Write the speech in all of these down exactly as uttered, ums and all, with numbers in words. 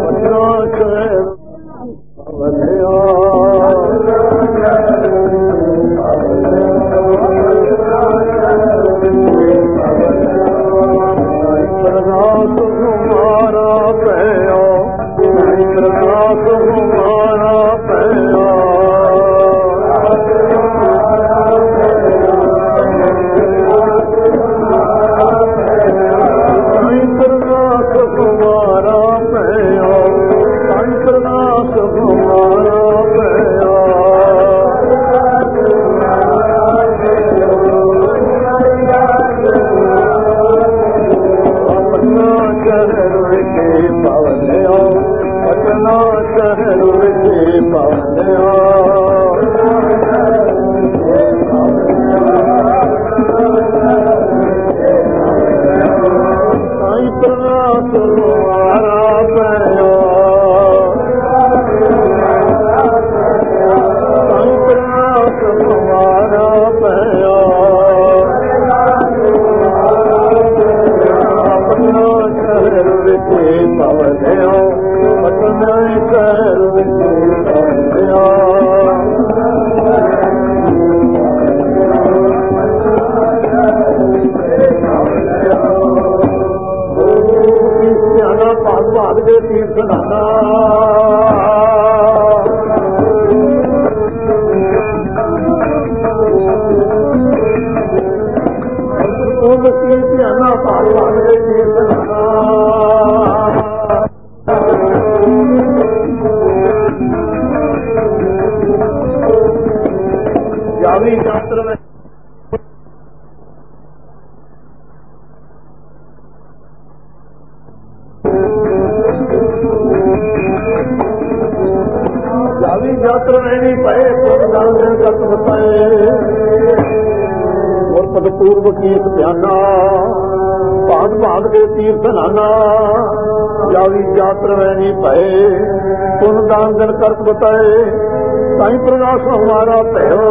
करत बताए साईं प्रकाश हमारा भयो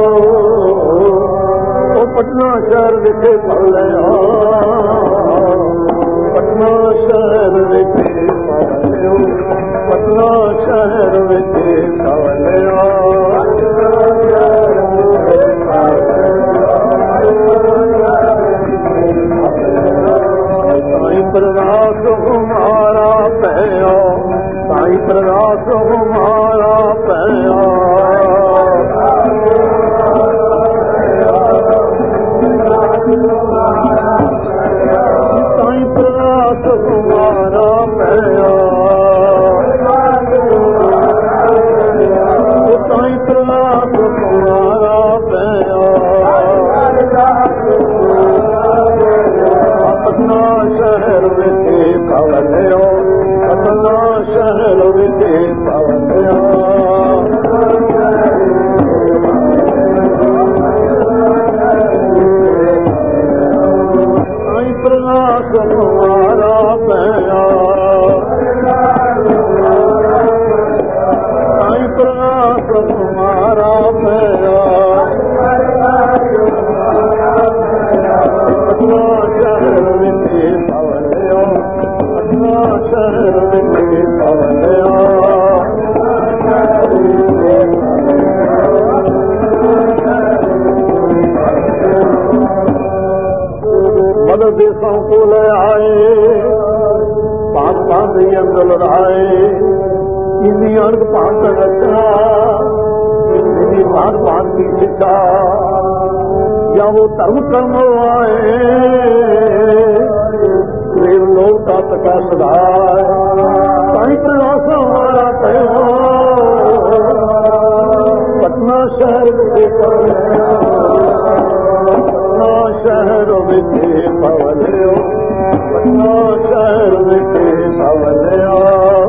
वो पटना शहर विखे पढ़ लिया पटना शहर विखे पढ़ लियो पटना शहर विखे पढ़ लिया साईं प्रकाश हमारा भयो साईं प्रकाश हमारा पया साईं प्रकाश हमारा पया साईं प्रकाश हमारा पया पटना शहर विखे पवलियो पटना शहर विखे पवलियो साईं प्रकाश हमारा पया साईं प्रकाश हमारा पया पटना शहर विखे पवलियो पटना शहर विखे पवलियो मद देशों को ले आए पांच पांच अंगल आए इन्हीं अंग पांच रचना इन्हीं पांच पांच की शिक्षा या वो धर्म कर्म आए प्रेम लोक का प्रकाश सदाए साईं प्रकाश हमारा पया पटना शहर विखे पटना शहर विखे पवलियो पटना शहर विखे पवलियो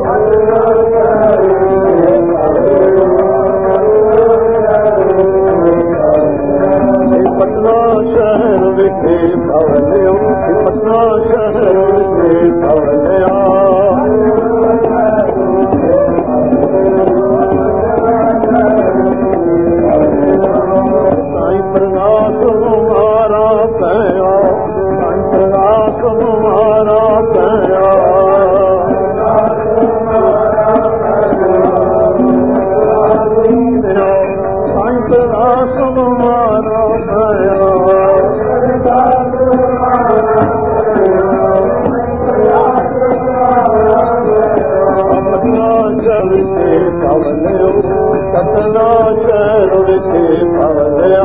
पटना शहर विखे पवलियो पटना शहर विखे पवलियो ਭਵਲਿਓ ਪਟਨਾ ਸ਼ਹਿਰ ਵਿਖੇ ਭਵਲਿਆ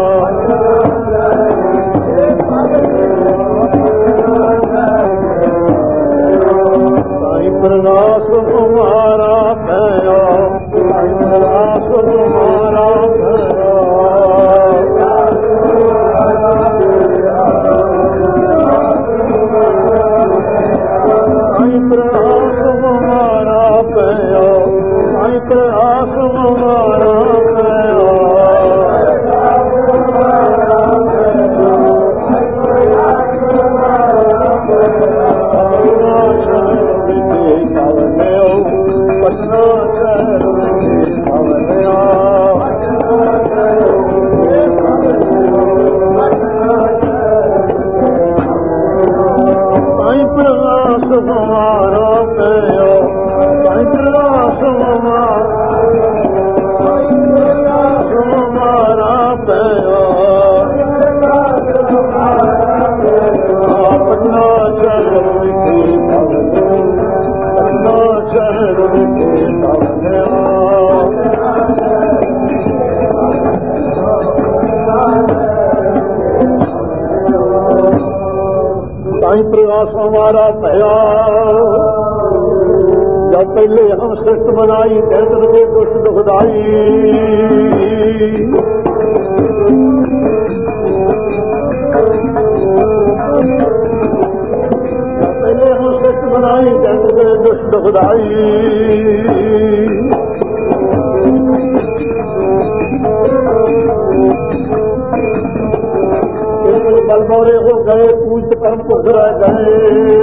ਸਾਈ ਪ੍ਰਗਾਸ ਤੁਮਾਰਾ ਪਿਆ ਸਾਈ ਪ੍ਰਗਾਸ ਤੁਮਾਰਾ ਪਿਆ ਸਾਈ ਪ੍ਰਗਾਸ ਤੁਮਾਰਾ ਪਿਆ ਸਾਈ ਪ੍ਰਗਾਸ ਤੁਮਾਰਾ ਪਿਆ ਪਟਨਾ ਸ਼ਹਿਰ ਵਿਖੇ ਭਵਲਿਆ ਸਾਈ ਪ੍ਰਗਾਸ ਤੁਮਾਰਾ ਪਿਆ ਸਾਈ ਪ੍ਰਗਾਸ ਤੁਮਾਰਾ ਪਿਆ ਪਟਨਾ ਸ਼ਹਿਰ ਵਿਖੇ ਭਵਲਿਆ ਸ਼ਹਿਰ ਵਿਖੇ ਭਵਲਿਆ ਸਾਈ ਪ੍ਰਗਾਸ ਹਮਾਰਾ ਭਇਆ ਜਦ ਪਹਿਲੇ ਹਮ ਸ੍ਰਿਸ਼ਟ ਬਣਾਈ ਕਹਿਤ ਰਵੇ ਦੁਸ਼ਟ ਦੁਖਦਾਈ ਪਹਿਲੇ ਹਮ ਸ੍ਰਿਸ਼ਟ ਬਣਾਈ ਕਹਿਤ ਰਵੇ ਦੁਸ਼ਟ ਦੁਖਦਾਈ बल बोरे हो गए पूज कर्म को गिरा गए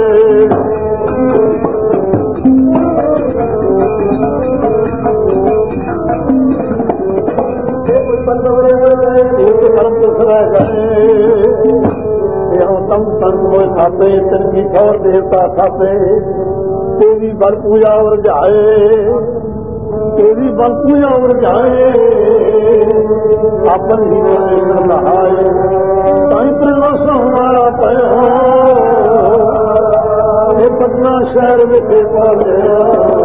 बल बोरे हो गए पूज कर्म को गिरा गए तम तन मोह खाते तन की और देवता खाते तेरी बल पूजा और जाए तेरी बल पूजा और जाए अपन ही नहाए साई प्रगास हमारा पया पटना शहर विखे भवलिया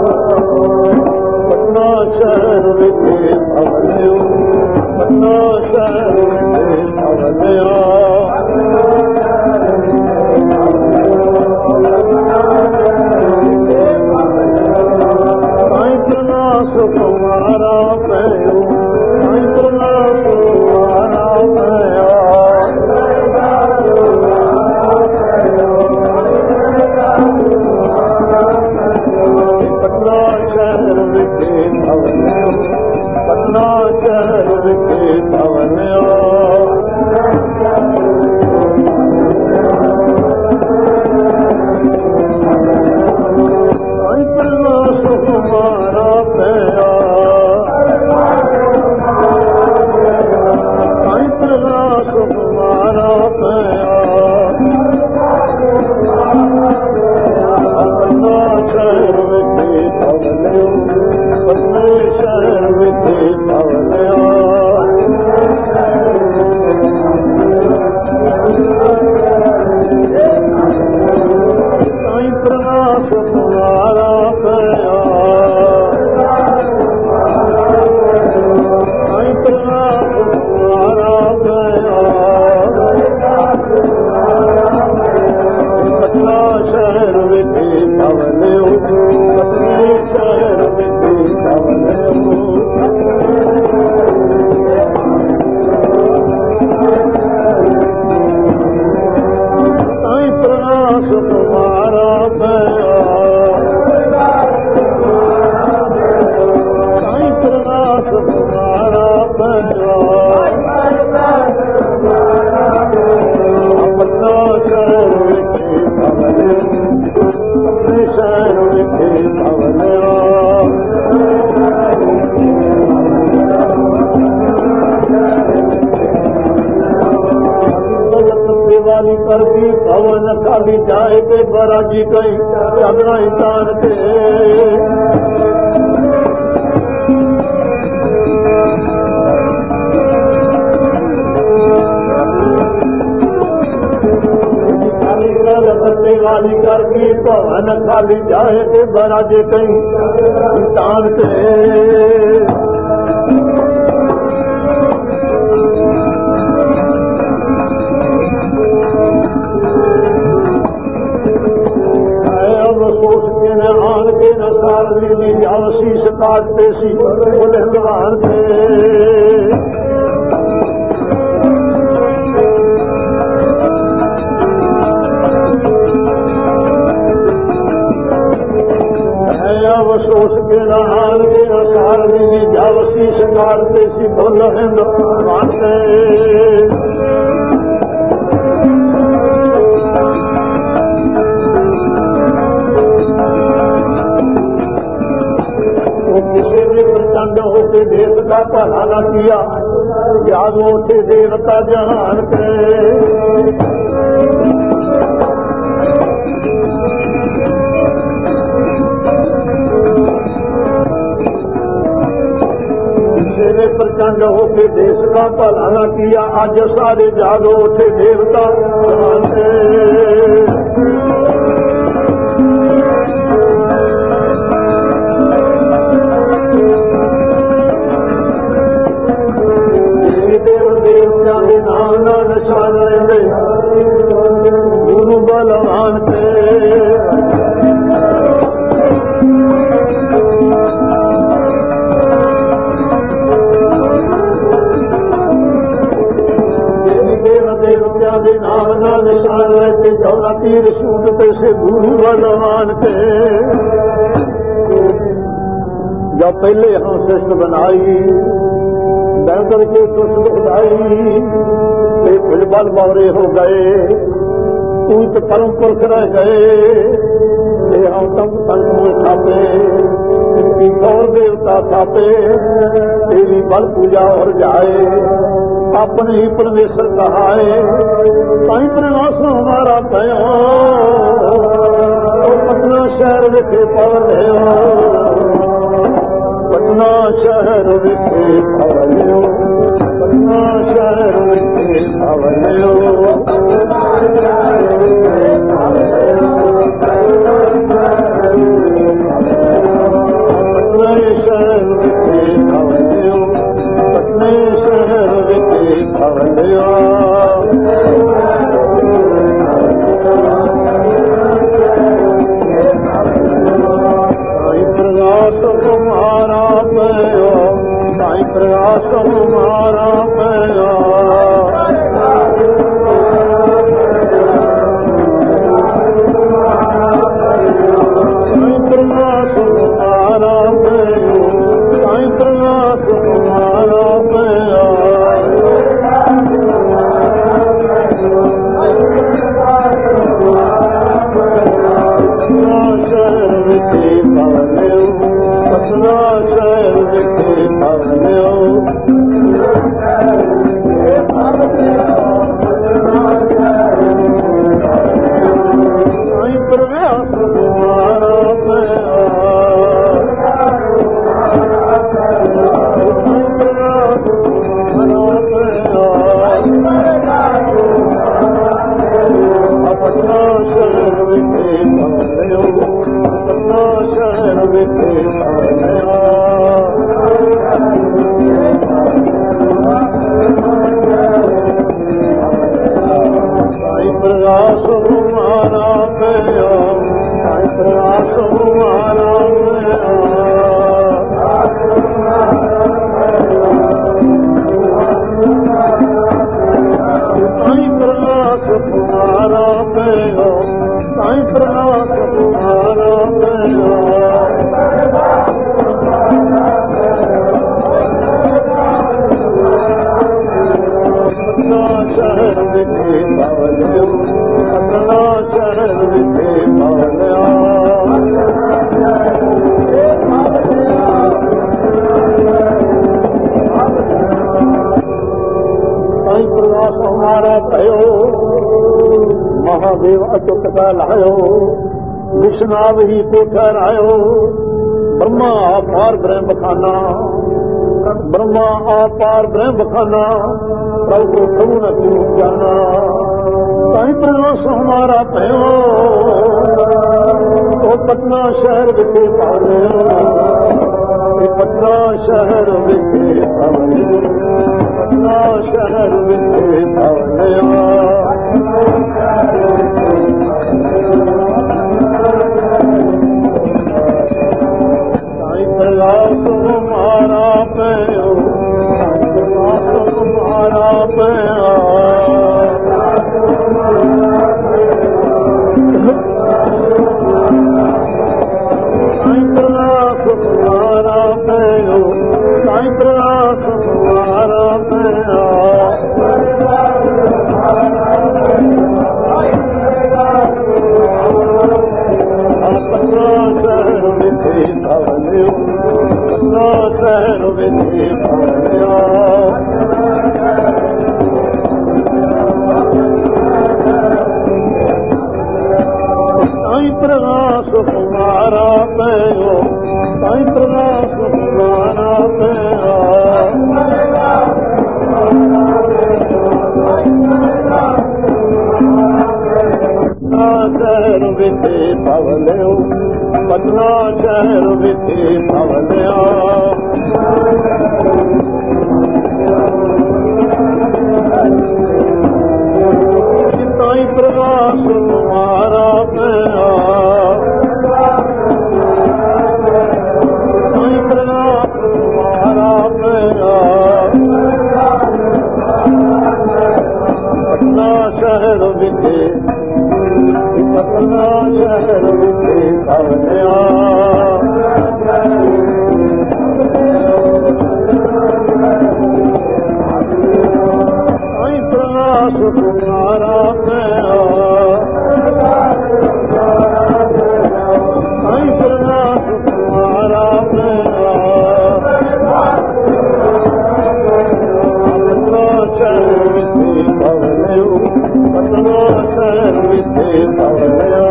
पटना शहर विखे भवलियो पटना शहर विखे भवलिया साई प्रगास तुम्हारा पयो साई प्रगास तुम्हारा पया पटना शहर विखे भवलिया पटना शहर विखे भवलिया साई प्रगास तुम्हारा पया साई प्रगास तुम्हारा पया पटना शहर विखे भवलियो पटना शहर विखे भवलिया साई प्रगास तुम्हारा पया साई प्रगास तुम्हारा पया पटना शहर विखे भवलियो पटना शहर विखे भवलियो साई प्रगास तुम्हारा पया साई प्रगास तुम्हारा पया पटना शहर विखे भवलियो पटना शहर विखे भवलिया दिवाली कर दी भवन खाली जाए ते बराजी कई चादरा इंसान ते दिवाली कर दी भवन खाली जाए के बराजे कहीं तान के सोच के न आन के न सारनी नी जावसी से काटते सी बोले भगवान के सोच के न आन के न सारनी नी जावसी से काटते सी बोले भगवान के किसी ने प्रचंड होके देश का भला न किया जागो उठे देवता जहान के किसी ने प्रचंड होके देश का भला न किया आज सारे जागो उठे देवता जहान के निशान लेंदे गुरु बलवान के देव देवत्या के नाम ना निशान लेते चौदह तीर सूटते से गुरु बलवान के जब पहले हम श्रेष्ठ बनाई दर्द के दुष्ट उदाई फिलबल बौरे हो गए पूत परम पुरुष रह गए हम तम तन छापे और देवता छापे तेरी बल पूजा और जाए अपने ही परमेश्वर कहाए कहीं प्रवास हमारा पया पटना शहर विखे पवले पटना शहर विखे पवले पटना शहर विखे पवले पटना शहर विखे पवले पटना शहर विखे पवले प्रयास तुम्हारा पयो साईं प्रयास तुम्हारा पयो साईं प्रयास तुम्हारा पयो साईं प्रयास तुम्हारा पयो शहर विखे पवले पटना शहर विखे पवले साईं प्रयास तुम्हारा पया साईं प्रयास तुम्हारा पया पटना शहर विखे पवले पटना शहर विखे पवले साईं प्रयास तुम्हारा पया साईं प्रयास तुम्हारा पया साईं प्रयास तुम्हारा पया साईं प्रयास तुम्हारा पया पटना शहर विखे पवले पटना शहर विखे पवले साईं प्रयास हमारा भयो महादेव अचुत का लायो विष्णाव ही को ठहरायो ब्रह्मा अपार ब्रह्म खाना ब्रह्मा अपार ब्रह्म खाना प्रभु प्रभु न तू जाना साईं प्रयास हमारा भयो ਉਹ ਪਟਨਾ ਸ਼ਹਿਰ ਵਿਖੇ ਪਾਲਿਆ, ਪਟਨਾ ਸ਼ਹਿਰ ਵਿਖੇ ਪਾਲਿਆ, ਪਟਨਾ ਸ਼ਹਿਰ ਵਿਖੇ ਪਾਲਿਆ। ਸਾਈਂ ਪ੍ਰਗਾਸ ਮਾਰਾ ਪਿਓ, ਪ੍ਰਗਾਸ ਮਾਰਾ ਪਿਆ, ਸਾਈਂ ਪ੍ਰਗਾਸ ਮਾਰਾ ਪਿਓ, ਸਾਈਂ ਪ੍ਰਗਾਸ ਮਾਰਾ ਪਿਆ। ਪਟਨਾ ਸ਼ਹਿਰ ਵਿਖੇ ਪਾਲਿਆ, ਪਟਨਾ ਸ਼ਹਿਰ ਵਿਖੇ ਪਾਲਿਆ। ਸਾਈਂ ਪ੍ਰਗਾਸ ਮਾਰਾ ਪਿਓ, ਸਾਈਂ ਪ੍ਰਗਾਸ ਮਾਰਾ ਪਿਆ। ਪਟਨਾ ਸ਼ਹਿਰ ਵਿਖੇ ਪਾਲਿਆ, ਪਟਨਾ ਸ਼ਹਿਰ ਵਿਖੇ ਪਾਲਿਆ। ਸਾਈਂ ਪ੍ਰਗਾਸ ਮਾਰਾ ਪਿਆ, ਸਾਈਂ ਪ੍ਰਗਾਸ ਮਾਰਾ ਪਿਆ। ਪਟਨਾ ਸ਼ਹਿਰ ਵਿਖੇ, ਪਟਨਾ ਸ਼ਹਿਰ ਵਿਖੇ ਪਾਲਿਆ। ਸਾਈਂ ਪ੍ਰਗਾਸ ਮਾਰਾ ਪਿਆ, ਸਾਈਂ ਪ੍ਰਗਾਸ ਮਾਰਾ ਪਿਆ। ਪਟਨਾ ਸ਼ਹਿਰ ਵਿਖੇ ਪਾਲਿਆ, ਪਟਨਾ ਸ਼ਹਿਰ ਵਿਖੇ ਪਾਲਿਆ।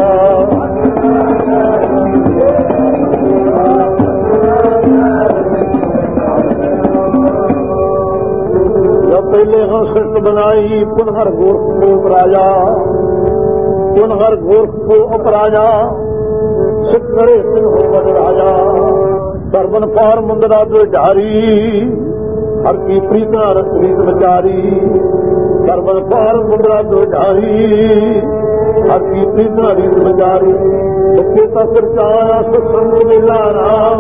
ਪਹਿਲੇ ਹਸਰਤ ਬਣਾਈ ਪੁਨਹਰ ਗੋਰਖ ਕੋ ਉਪਰਾਜਾ, ਪੁਨਹਰ ਗੋਰਖ ਕੋ ਉਪਰਾਜਾ, ਸਿੱਖ ਕਰੇ ਸਿਰ ਹੋ ਬਦ ਰਾਜਾ। ਸਰਬਨ ਪਾਰ ਮੁੰਦਰਾ ਦੁਢਾਰੀ, ਹਰ ਕੀ ਪ੍ਰੀਤਾ ਰਤਰੀਤ ਵਿਚਾਰੀ। ਸਰਬਨ ਪਾਰ ਮੁੰਦਰਾ ਦੁਢਾਰੀ, ਹਰ ਕੀ ਪ੍ਰੀਤਾ ਰੀਤ ਵਿਚਾਰੀ। ਸੁਖੇ ਤਕ ਚਾਇਆ ਸਤਸੰਗ ਵੇਲਾ ਰਾਮ,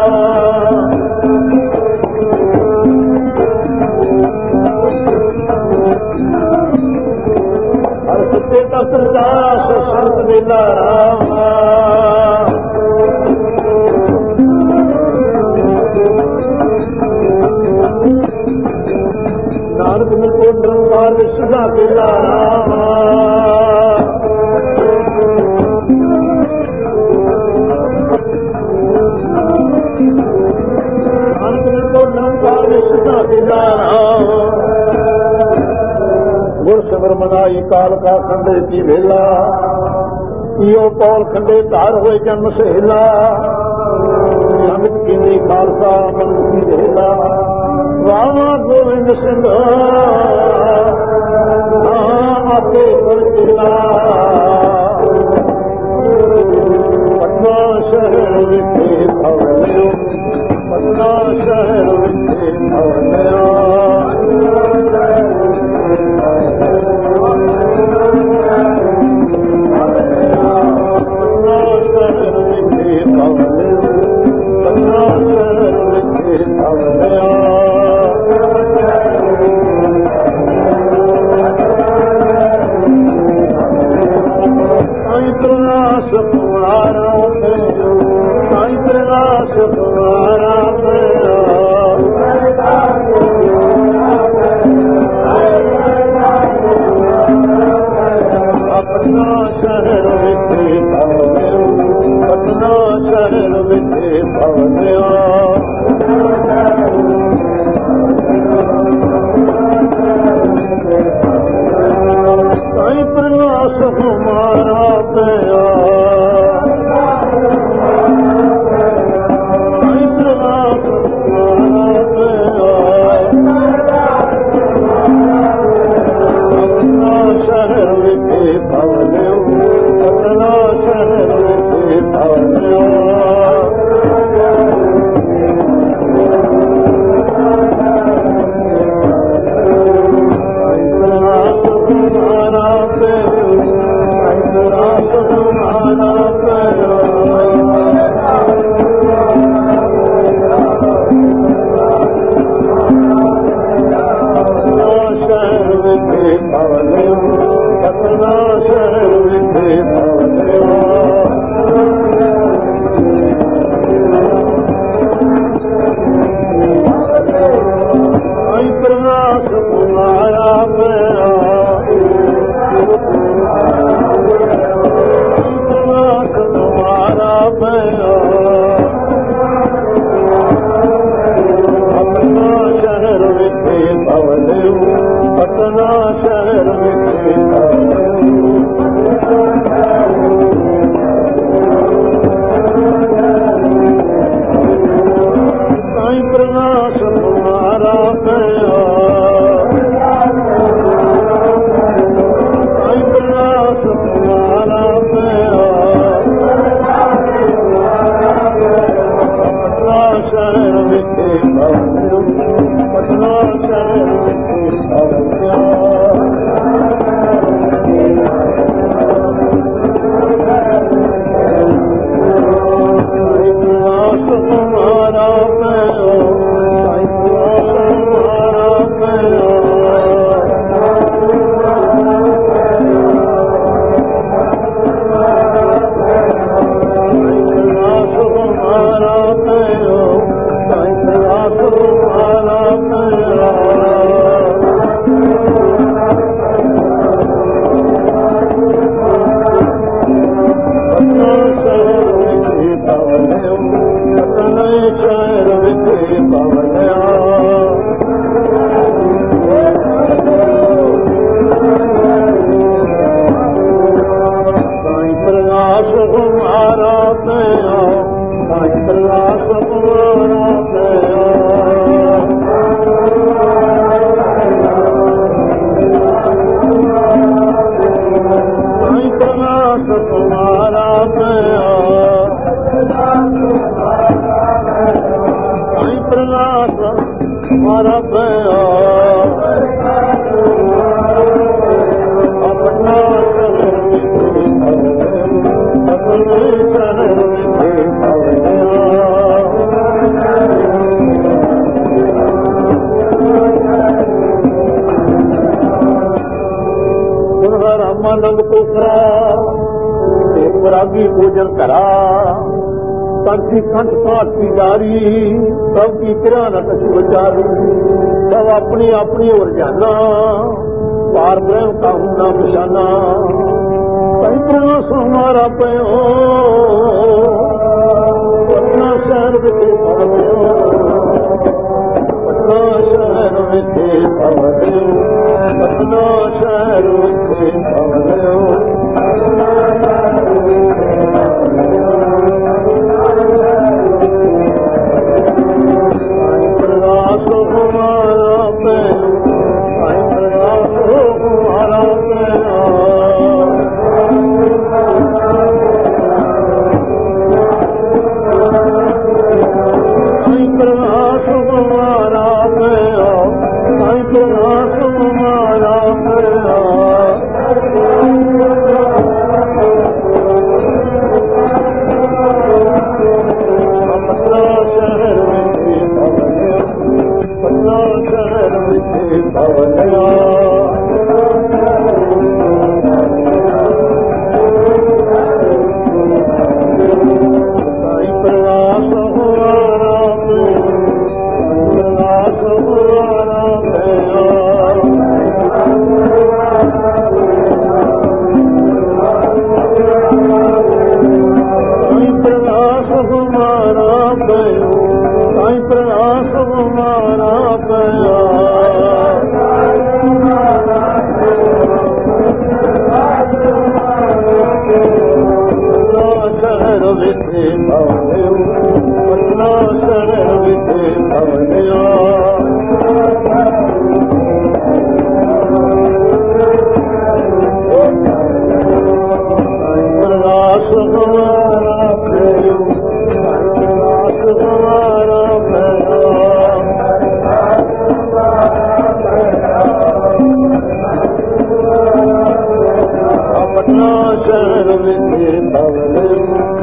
ਹਰ ਸੁਖੇ ਤਕ ਚਾਇਆ ਸਤਸੰਗ ਵੇਲਾ ਰਾਮ। ਨਾਨਕ ਮਿਲ ਕੋ ਨਿਰੰਕਾਰ ਵਿਸ਼ਦਾ ਵੇਲਾ ਰਾਮ। ਨਾਨਕ ਮਿਲ ਕੋ ਨਿਰੰਕਾਰ ਵਿਸ਼ਦਾ ਵੇਲਾ ਰਾਮ। ਗੁਰ ਸਿਮਰ ਮਨਾਈ ਕਾਲ ਕਾ ਖੰਡੇ ਕੀ ਵੇਲਾ, ਈਓ ਪੌਲ ਖੰਡੇ ਧਾਰ ਹੋਏ ਜਨਮ ਸਹੇਲਾ। ਸੰਗਤ ਕੀਨੀ ਖਾਲਸਾ ਮਨ ਕੀ ਵੇਲਾ, ਰਾਮਾ ਗੋਬਿੰਦ ਸਿੰਘ ਆਪੇ ਗੁਰਕਿਲਾ। ਪਟਨਾ ਸ਼ਹਿਰ ਵਿਖੇ ਪਾਲਿਆ, ਪਟਨਾ ਸ਼ਹਿਰ ਵਿਖੇ ਪਾਲਿਆ। Hare शहर विखे पवनिया साईं प्रकाश तुम्हारा पया साईं प्रकाश तुम्हारा पया साईं प्रकाश तुम्हारा पया साईं प्रकाश तुम्हारा पया अपना रामानंद पोखरा रागी भोजन करा कंठी कंठ पाठ की जारी सबकी किरा न कछु बचारी सब अपनी अपनी ओर जाना पार ब्रह्म का हूं निशाना हमारा पयो पटना शहर विखे पवनियो पटना शहर विखे पवनियो पटना शहर विखे पवनियो साईं प्रकाश हमारा पयो साईं प्रकाश हमारा पयो साईं प्रकाश हमारा पया साईं प्रकाश हमारा पया पटना शहर विखे पवनिया पटना शहर विखे पवनिया साईं प्रकाश हमारा प्रकाश हमारा पया साईं प्रकाश हमारा पया साईं प्रकाश हमारा पया शहर विखे पवनियो पटना शहर विखे पवनिया साईं प्रकाश हमारा पयो साईं प्रकाश हमारा पया पटना शहर विखे पवनियो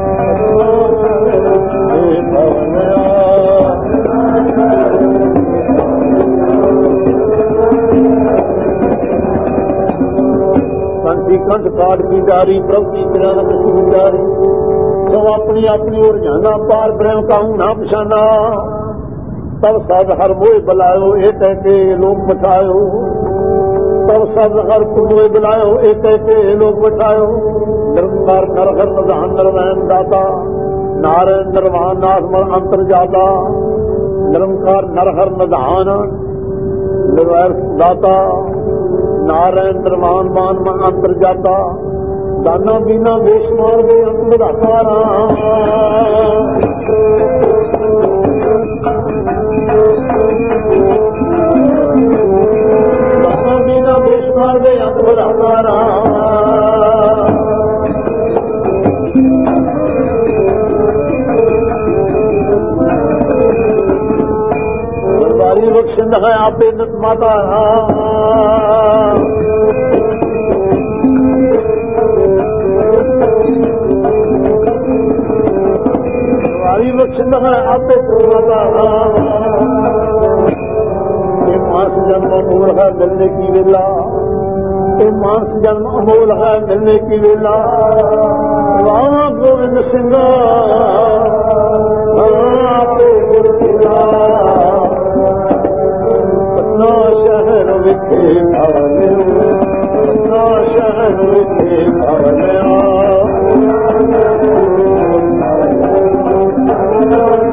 कंठी कंठ काट की जारी प्रभु की किराना कछु जारी सब अपनी अपनी ओर जाना पार ब्रह्म का हूं ना पछाना तब सद हर मोह बुलायो एक के लोग बठायो तब सद हर मोह बुलायो एक के लोग बठायो निरंकार नरहर निधान निर्वैन दाता नारायण निर्वाण नाथ मन अंतर जाता निरंकार नरहर निधान निर्वैन दाता नारायण निर्वाण मान में अंतर जाता दाना बीना बेशुमार दे अंत दातारा दाना बीना बेशुमार दे अंत दातारा दरबारी बख्शिंद है आपे नत माता बख्शिंद है आपे माता ये मानस जन्म अमोल है मिलने की वेला ये मानस जन्म अमोल है मिलने की वेला रामा गोविंद सिंह आपे पटना शहर विखे पवनियो पटना शहर विखे पवनिया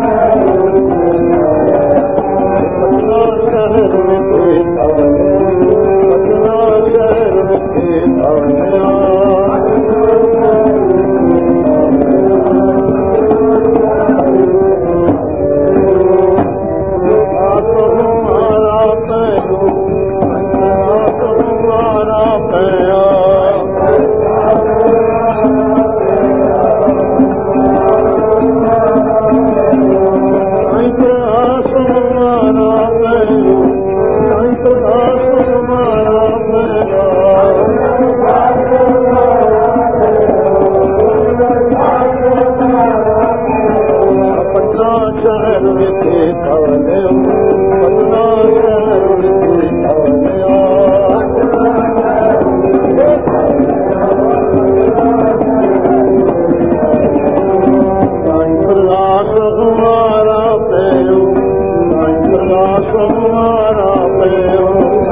शहर विखे ठवलियो पटना शहर विखे ठवलियो साईं प्रकाश कुमारा पियो साईं प्रकाश कुमारा पियो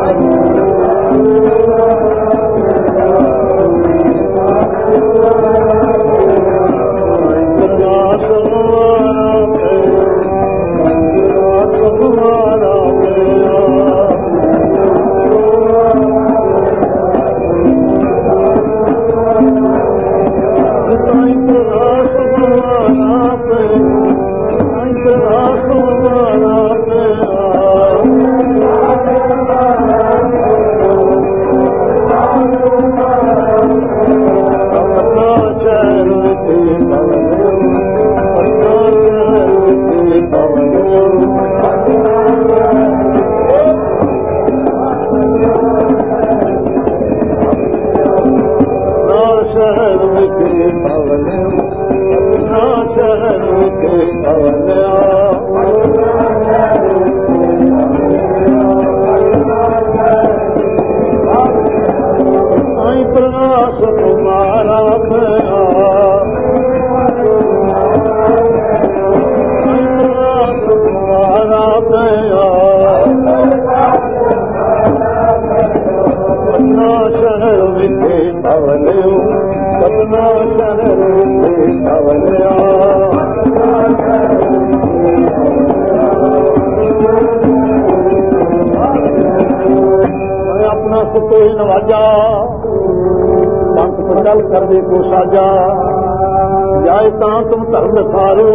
करने को साजा जाए तां तुम धर्म सारो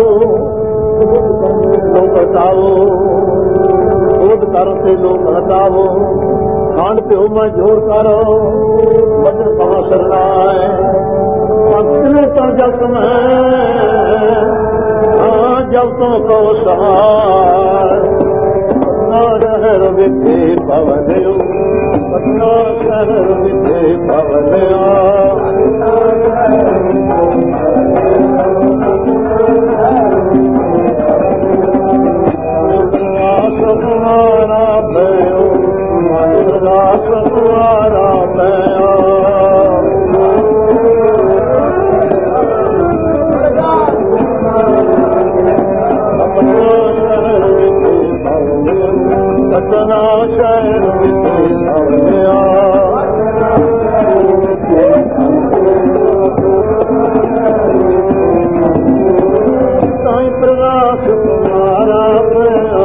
लोग हटाओ क्रोध कर से लोग हटाओ खांड प्यो मैं जोर करो वचन कहाँ शरणाए पंक्तियों पर जब तुम हाँ जब तुम कहो सहार पटना शहर विखे भवनियो पटना शहर विखे भवनियो सतवारा भयो सतवारा भयो पटना शहर विखे भवनियो साईं प्रकाश कुमारा पियो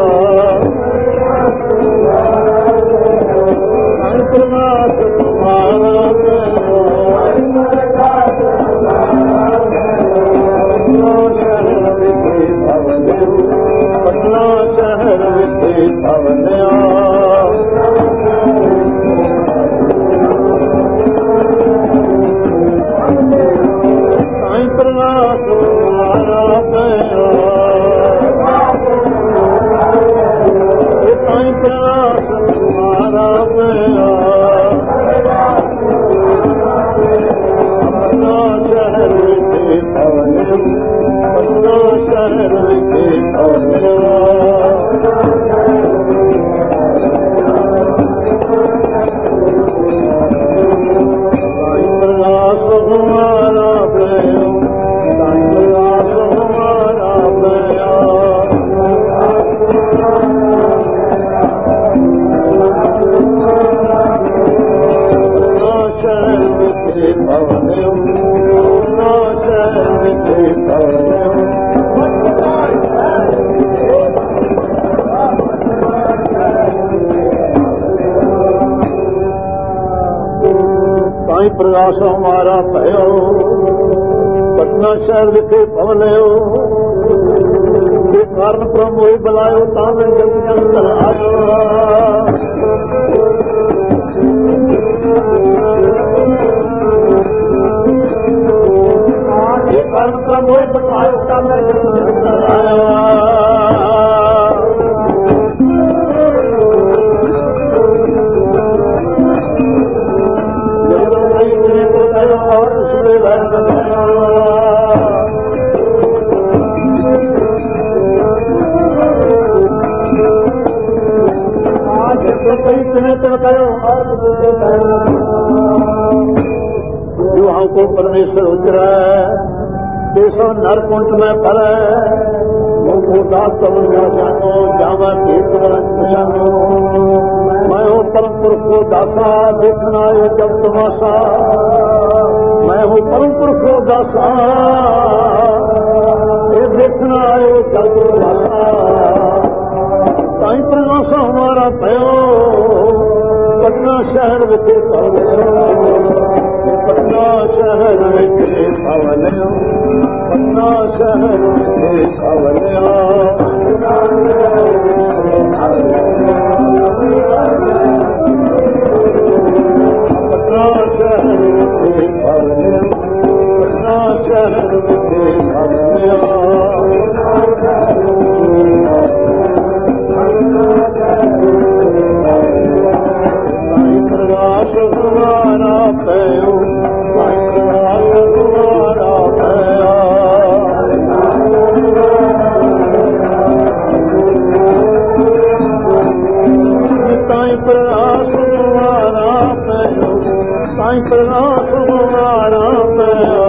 साईं प्रकाश कुमारा पियो शहर विखे भवनियो पटना शहर विखे भवनियो साईं प्रकाश कुमारा पियो साईं प्रकाश कुमारा पियो पटना शहर विखे भवनियो पटना शहर विखे भवनियो साईं प्रकाश कुमारा पियो साईं प्रकाश कुमारा पियो शहर विखे भवनियो पटना शहर विखे भवनियो साईं प्रकाश हमारा भयो पटना शहर विखे भवनियो कारण प्रभु ही बुलायो ताने जल्दी जल्दी आयो कारण प्रभु ही बुलायो ताने जल्दी जल्दी आयो तिन कयो जो हमको परमेश्वर उतरा देशो नर कुंट में पड़े मुझको दास समझ जानो जावा तीर्थ जानो मैं हूँ परम पुरुष को दासा देखना आयो जब तमाशा मैं हूँ परम पुरुष को दासा ये देखना आयो जब तमाशा ताई प्रणासा हमारा पयो पटना शहर विखे पटना शहर विखे पवलियो पटना शहर विखे पवलियो पटना शहर विखे पवलियो पटना शहर विखे पवलियो प्रकाश तुम्हारा पयो प्रकाश तुम्हारा पया साईं प्रकाश तुम्हारा पयो साईं प्रकाश तुम्हारा पया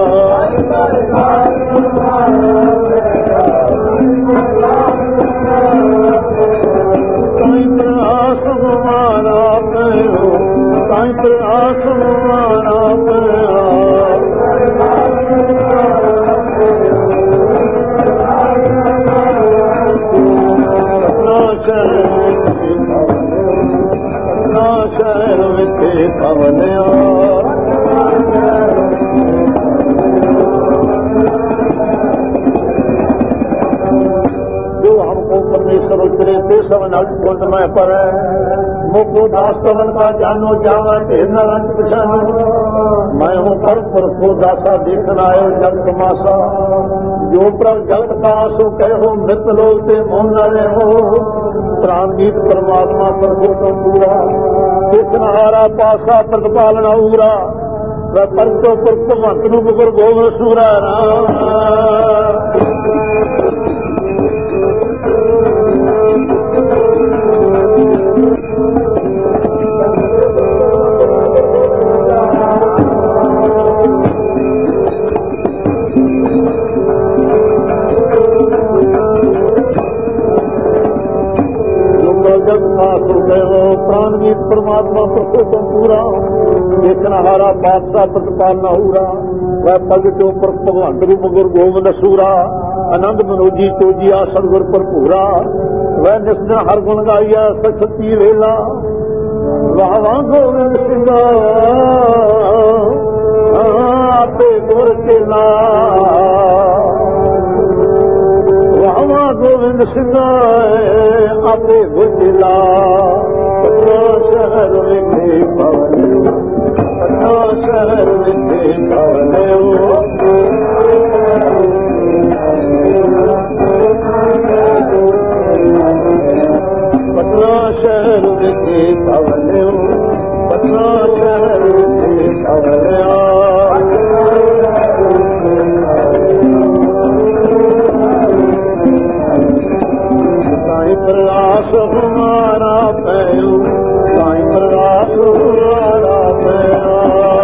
साईं प्रकाश तुम्हारा पयो साईं प्रकाश तुम्हारा पया पटना शहर विखे पवलियो जो हमको परमेश्वर उतरे ते सब नट कुंड में पड़े मुझको दास तमन का जानो जावा ढेरना रंग पछानो मैं हूँ परम पुरुष को दासा देखना आयो जग तमाशा जो प्रभ जगत का आंसू कहो मृत लोग से मोह न रहो प्राण गीत परमात्मा परमोत्तम पूरा देखना हारा पासा प्रतिपालना उरा वह परतो पुर भगवंत नूं गुर गोविंद सूरा प्राण गीत परमात्मा परसोत्तम पूरा देखना हारा बादशाह प्रतिपालना हूरा वह पग के ऊपर भगवंत रूप गुर गोविंद सूरा आनंद मनोजी चोजिया सतगुर पर पूरा वह निस्दिन हर गुण गाइया सचती वेला वाह वाह गोविंद सिंह आपे गुर चेला वाह वाह गोविंद सिंह आपे गुर चेला पटना शहर विखे पवलियो पटना शहर विखे पवलियो पटना शहर विखे पवलियो पटना शहर विखे पवलियो साईं प्रकाश हमारा पयो साईं प्रकाश हमारा पया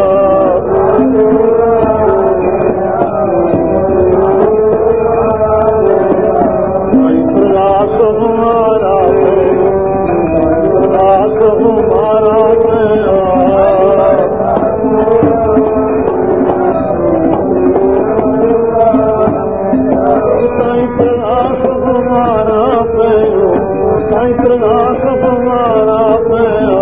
साईं प्रकाश हमारा पयो साईं प्रकाश हमारा पया साईं प्रकाश हमारा पयो साईं प्रकाश हमारा पया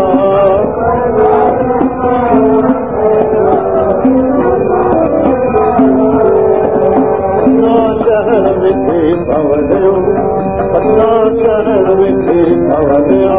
पटना शहर विखे पवलियो पटना शहर विखे पवलियो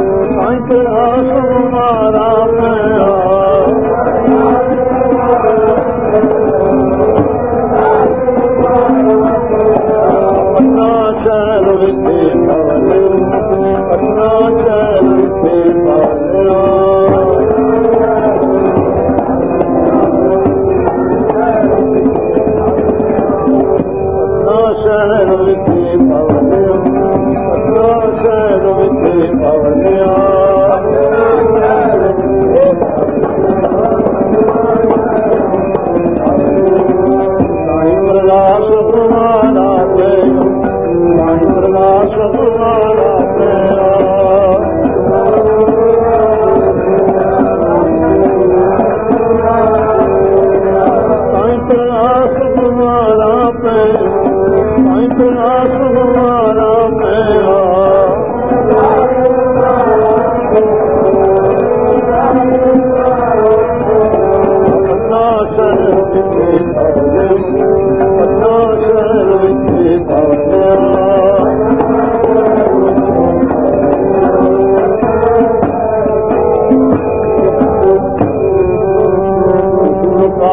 साईं प्रकाश हमारा पया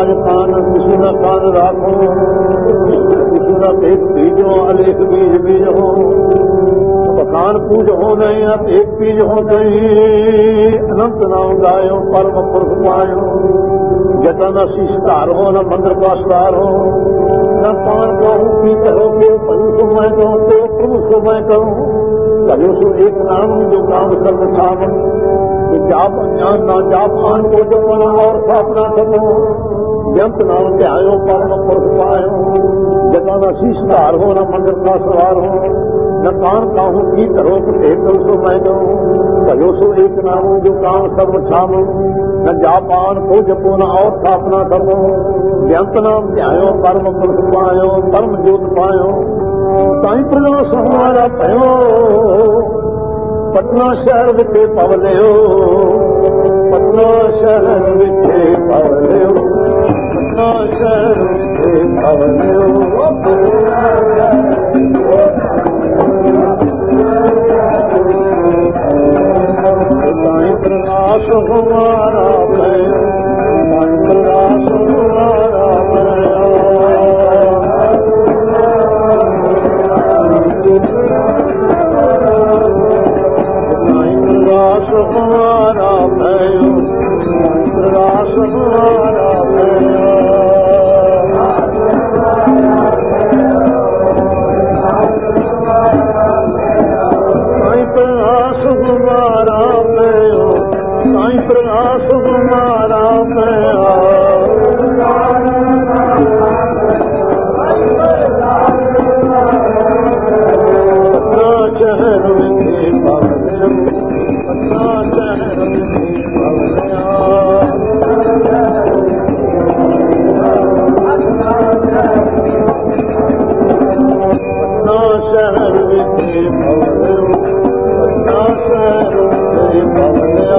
राज कान किसी न कान राखो, किसी न पेट बीजो अलेख बीज बीज हो, पकान पूज हो नहीं न पेट बीज हो नहीं, अनंत नाम गायो परम पुरुष पायो, जतन शीशकार हो न मंत्र का सुधार हो, न पान कहूँ की करो के पशु सो मैं कहूँ तो प्रभु सो मैं कहूँ, कहो सो एक नाम जो काम सर्व छावन, जाप अज्ञान ना जाप मान को जपना और स्थापना करो, यंत नाम के आयो परम पुरुष पायो, जता न शीशकार हो न मंदिर का सवार हो, न कान काहू की करो एक सो मैं कहूँ, कहो सो एक नाम जो काम सर्व छावन, न जापान को जपो न और स्थापना करो, यंत नाम के आयो परम पुरुष पायो, परम ज्योत पायो, ताई प्रकाश हमारा पयो, पटना शहर विखे पवले हो, पटना शहर विखे पवले हो, पटना शहर विखे पवले हो, साईं प्रकाश हमारा भयो, साईं प्रकाश हमारा भयो, प्रकाश हमारा भयो, प्रकाश हमारा भयो, साईं प्रकाश हमारा भयो, साईं प्रकाश हमारा भयो, शहर विखे पवले, पटना शहर विखे पवले, पटना शहर विखे पवले, पटना शहर विखे पवले,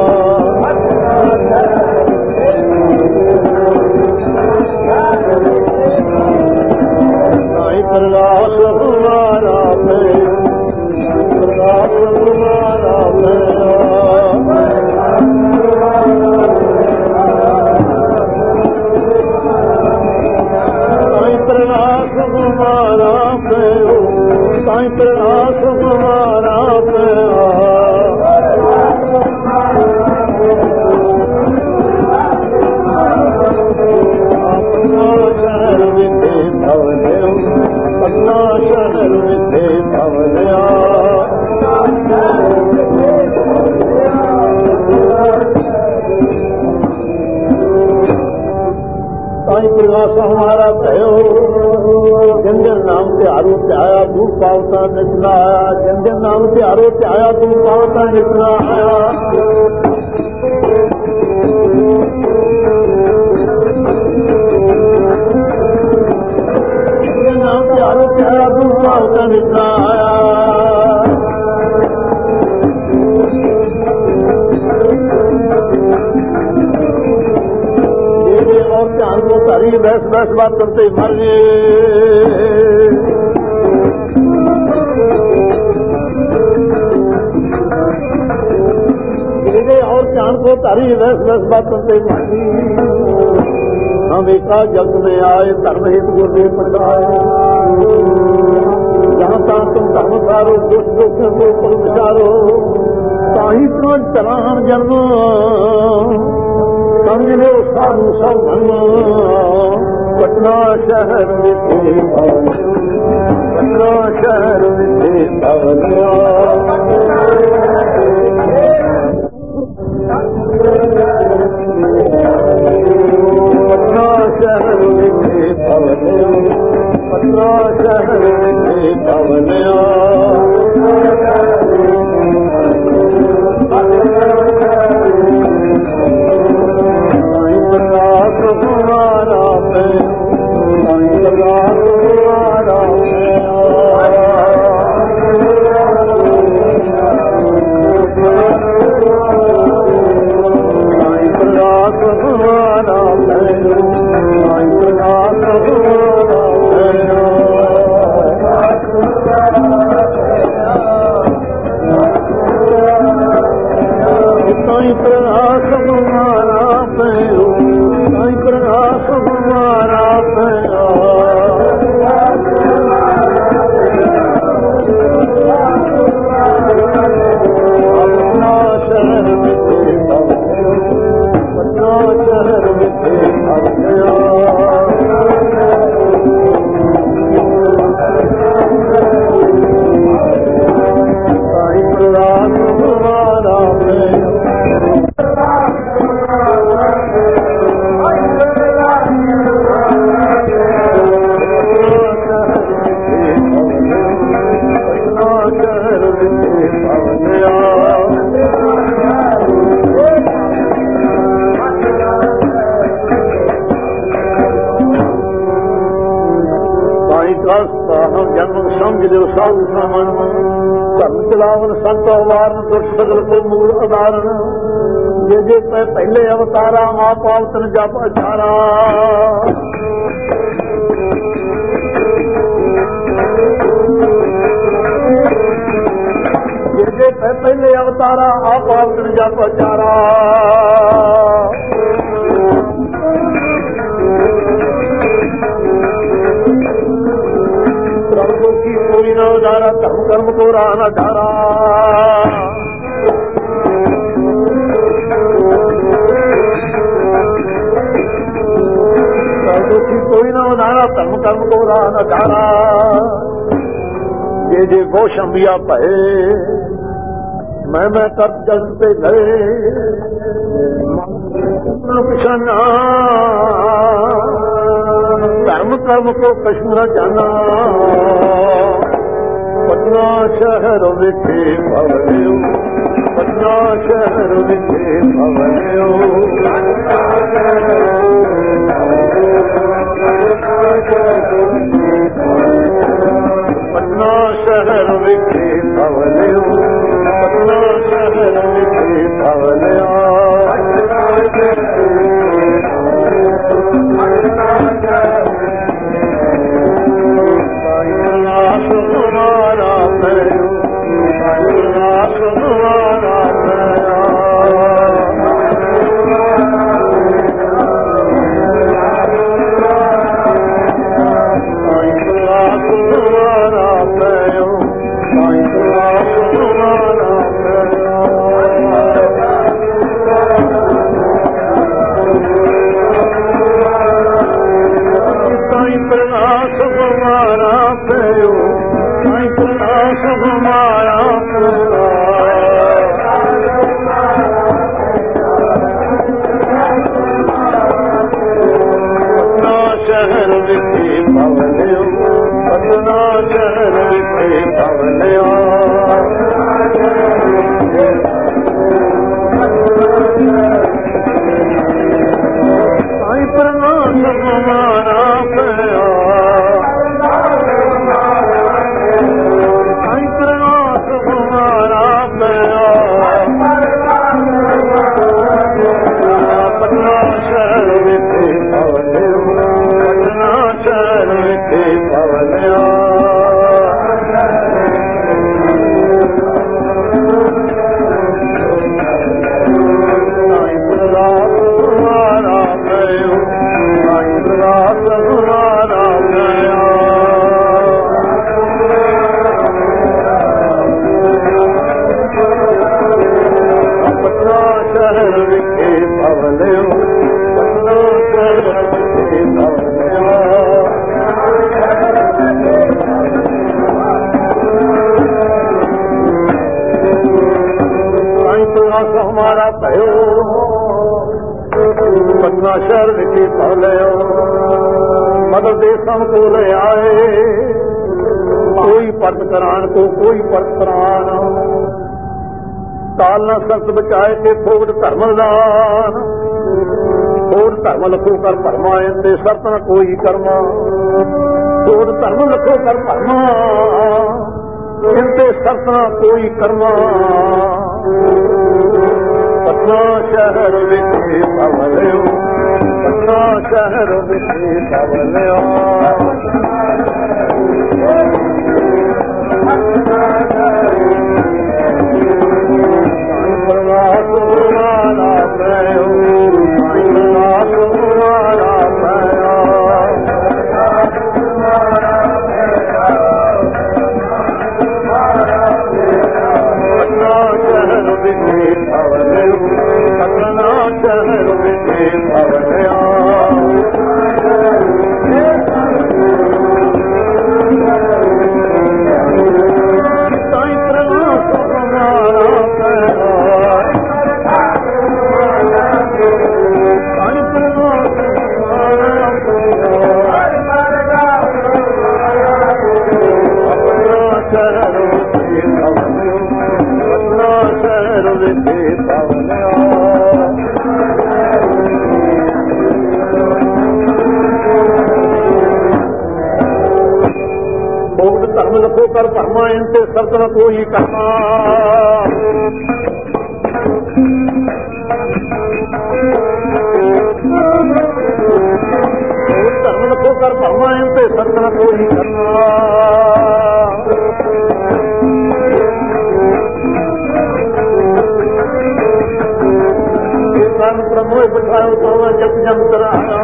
साईं प्रकाश हमारा भयो, प्रकाश हमारा भयो, साईं प्रकाश हमारा भयो, साईं प्रकाश हमारा भयो, पटना शहर विखे पवले, पटना शहर विखे पवले, साईं प्रकाश हमारा भयो, जिन जिन नाम से आरोप आया दूर पावता निकला आया, जिन जिन नाम से आरोप आया दूर पावता निकला आया, जिन जिन नाम से आरोप आया दूर पावता निकला आया, और चांद को तारी बहस बहस बात करते मर गए, और चांद को तारी बहस बहस बात करते मर गए, हम एका जग में आए धर्म हित गुरुदेव पढ़ाए, जहाँ तहाँ तुम धर्म सारो दुष्ट दुख को पुल विचारो, ताही तो चलान जन्म समझ साधु सब धर्म, पटना शहर विखे पवले, पटना शहर विखे पवले, पटना शहर विखे पवले, पटना शहर विखे पवले, प्रकाश हमारा भयो, साईं प्रकाश हमारा भयो, साईं प्रकाश हमारा भयो, साईं प्रकाश हमारा भयो, शहर विखे भवलियो साईं प्रदान तुम्हारा ਜਨਮ ਸਮਝ ਲਿਓ ਸਾਧ ਸਮਨ ਧਰਮ ਚਲਾਵਨ ਸੰਤ ਵਾਰਨ ਦੁਖ ਸਗਲ ਕੋ ਮੂਲ ਉਦਾਹਰਨ ਜੇ ਜੇ ਪੈ ਪਹਿਲੇ ਅਵਤਾਰਾ ਆਪ ਆਵਤਨ ਜਪ ਅਚਾਰਾ ਜੇ ਜੇ ਪੈ ਪਹਿਲੇ ਅਵਤਾਰਾ ਆਪ ਆਵਤਨ ਜਪ ਅਚਾਰਾ कोई न उदारा धर्म कर्म को राह न ढारा कोई न उदारा धर्म कर्म को राह न ढारा जे जे वो शंबिया भये मैं मैं कर जल पे गए पिछाना धर्म कर्म को कछु न जाना पटना शहर विखे भवलियो पटना शहर विखे भवलियो पटना शहर विखे भवलियो पटना शहर विखे भवलियो हमारा भयो पटना शहर विखे भवलियो मदद देशम को ले आए कोई परत करान को कोई परत करान ताल न संत बचाए के फोगट धर्म दान फोगट धर्म लखो कर भरमा इनते शर्त न कोई कर्मा फोगट धर्म लखो कर भरमा इनते शर्त न कोई कर्मा पटना शहर विखे भवलियो पटना शहर विखे भवलियो प्रभात तुम्हारा भयो प्रभात तुम्हारा पटना शहर विखे भवलियो पटना शहर विखे भवलिया साईं प्रणाम हमारा साईं प्रणाम धर्म लखो कर भरमा इनसे सल्तनत हो ही करना धर्म लखो कर भरमा इनसे सल्तनत हो ही करना प्रमोह बिठाओ तो जप जम कराया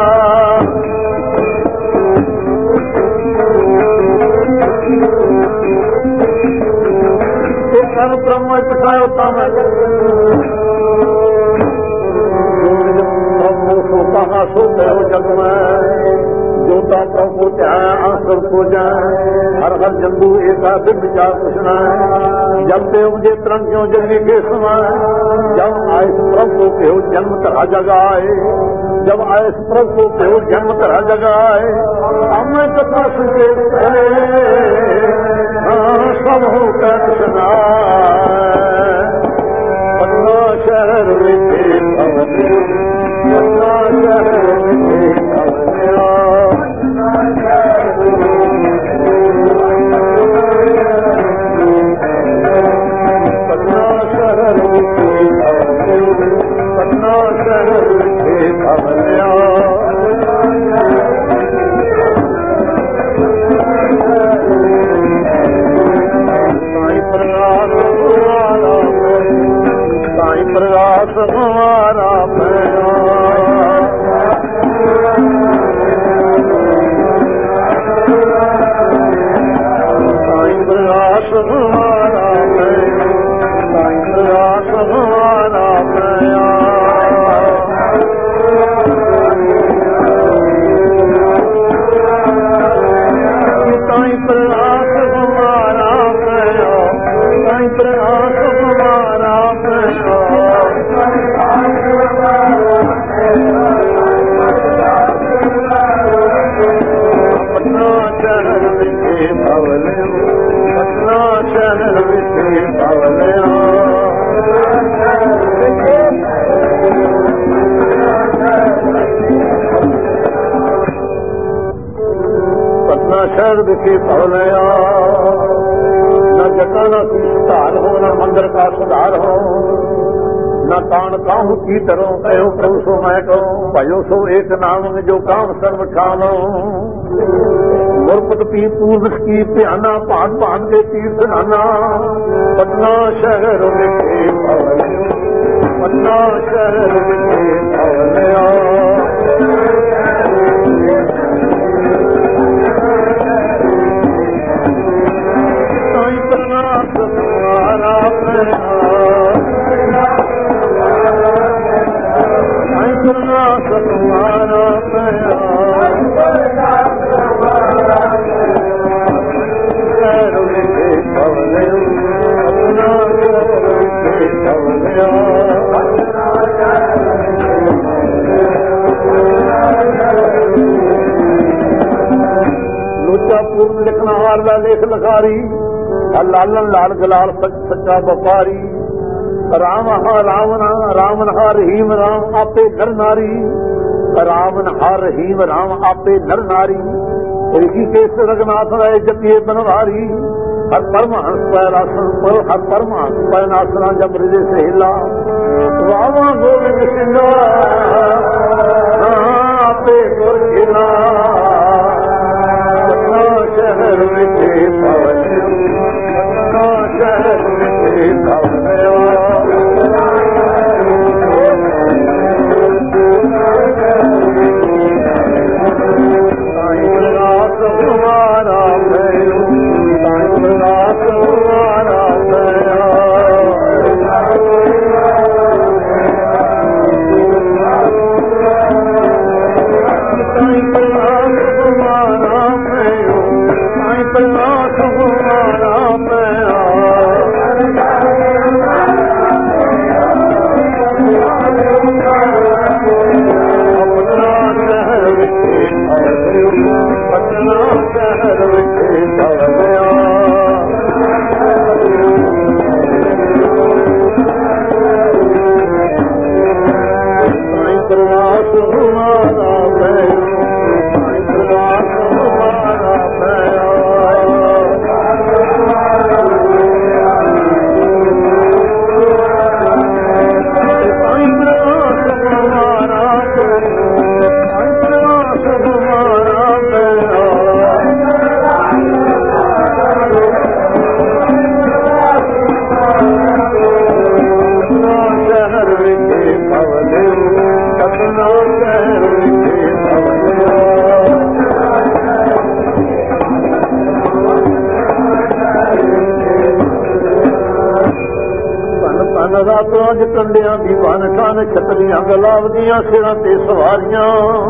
कर्म ब्रह्म बिठायो तम सो कहा सो कहो जग में जोता प्रभु ध्यान आश्रम को जाए हर हर जंबू एका दिन विचार कुछ न जब ते मुझे तरंग क्यों जगने के समय जब आए प्रभु के हो जन्म तरह जगह आए जब आए प्रभु के हो जन्म तरह जगह आए हमें कथा सुने सब हो कर सुना पटना शहर में पटना शहर में पटना शहर पटना शहर खबरिया साईं प्रकाश हमारा साईं प्रकाश हमारा साईं प्रकाश हमारा साईं प्रकाश हमारा साईं प्रकाश हमारा पटना शहर विखे भवलिया पटना शहर विखे भवलिया पटना शहर विखे भवलिया न जटाना की सुधार हो न मंदिर का सुधार हो न तान काहू की तरह कहो प्रभु सो मैं कहूँ भयो सो एक नाम में जो काम सर्व ठानो गुरपत पी पूर्व की प्याना पान पान के तीर्थ नाना पटना शहर में पटना शहर में साईं प्रणाम तुम्हारा साईं प्रणाम तुम्हारा लूचा पूर्ण लिखना हार ला लेख लखारी लालन लाल गलाल सच सच्चा व्यापारी राम हा रावण रावण हा रहीम राम आपे नर नारी रावण हा रहीम राम आपे नर नारी ऋषिकेश रघुनाथ राय जपिए बनवारी हर परमहंस पैरासन पर हर परमहंस पैनासना जब हृदय से हिला रामा गोविंद सिंह आपे गुर खिला पटना शहर में पटना शहर में साईं प्रकाश हमारा साईं प्रकाश हमारा ਪਟਨਾ ਸ਼ਹਿਰ ਵਿਖੇ ਪਵਲਿਆ ਸਾਈਂ ਪ੍ਰਗਾਸ ਹਮਾਰਾ ਪਿਆ ਸਾਈਂ ਪ੍ਰਗਾਸ ਹਮਾਰਾ ਪਿਆ ਰਾਤੋਂ ਅੱਜ ਕੰਡਿਆਂ ਦੀ ਬਨ ਠਨ ਛਤਰੀਆਂ ਗਲਾਵਦੀਆਂ ਸਿਰਾਂ ਤੇ ਸਵਾਰੀਆਂ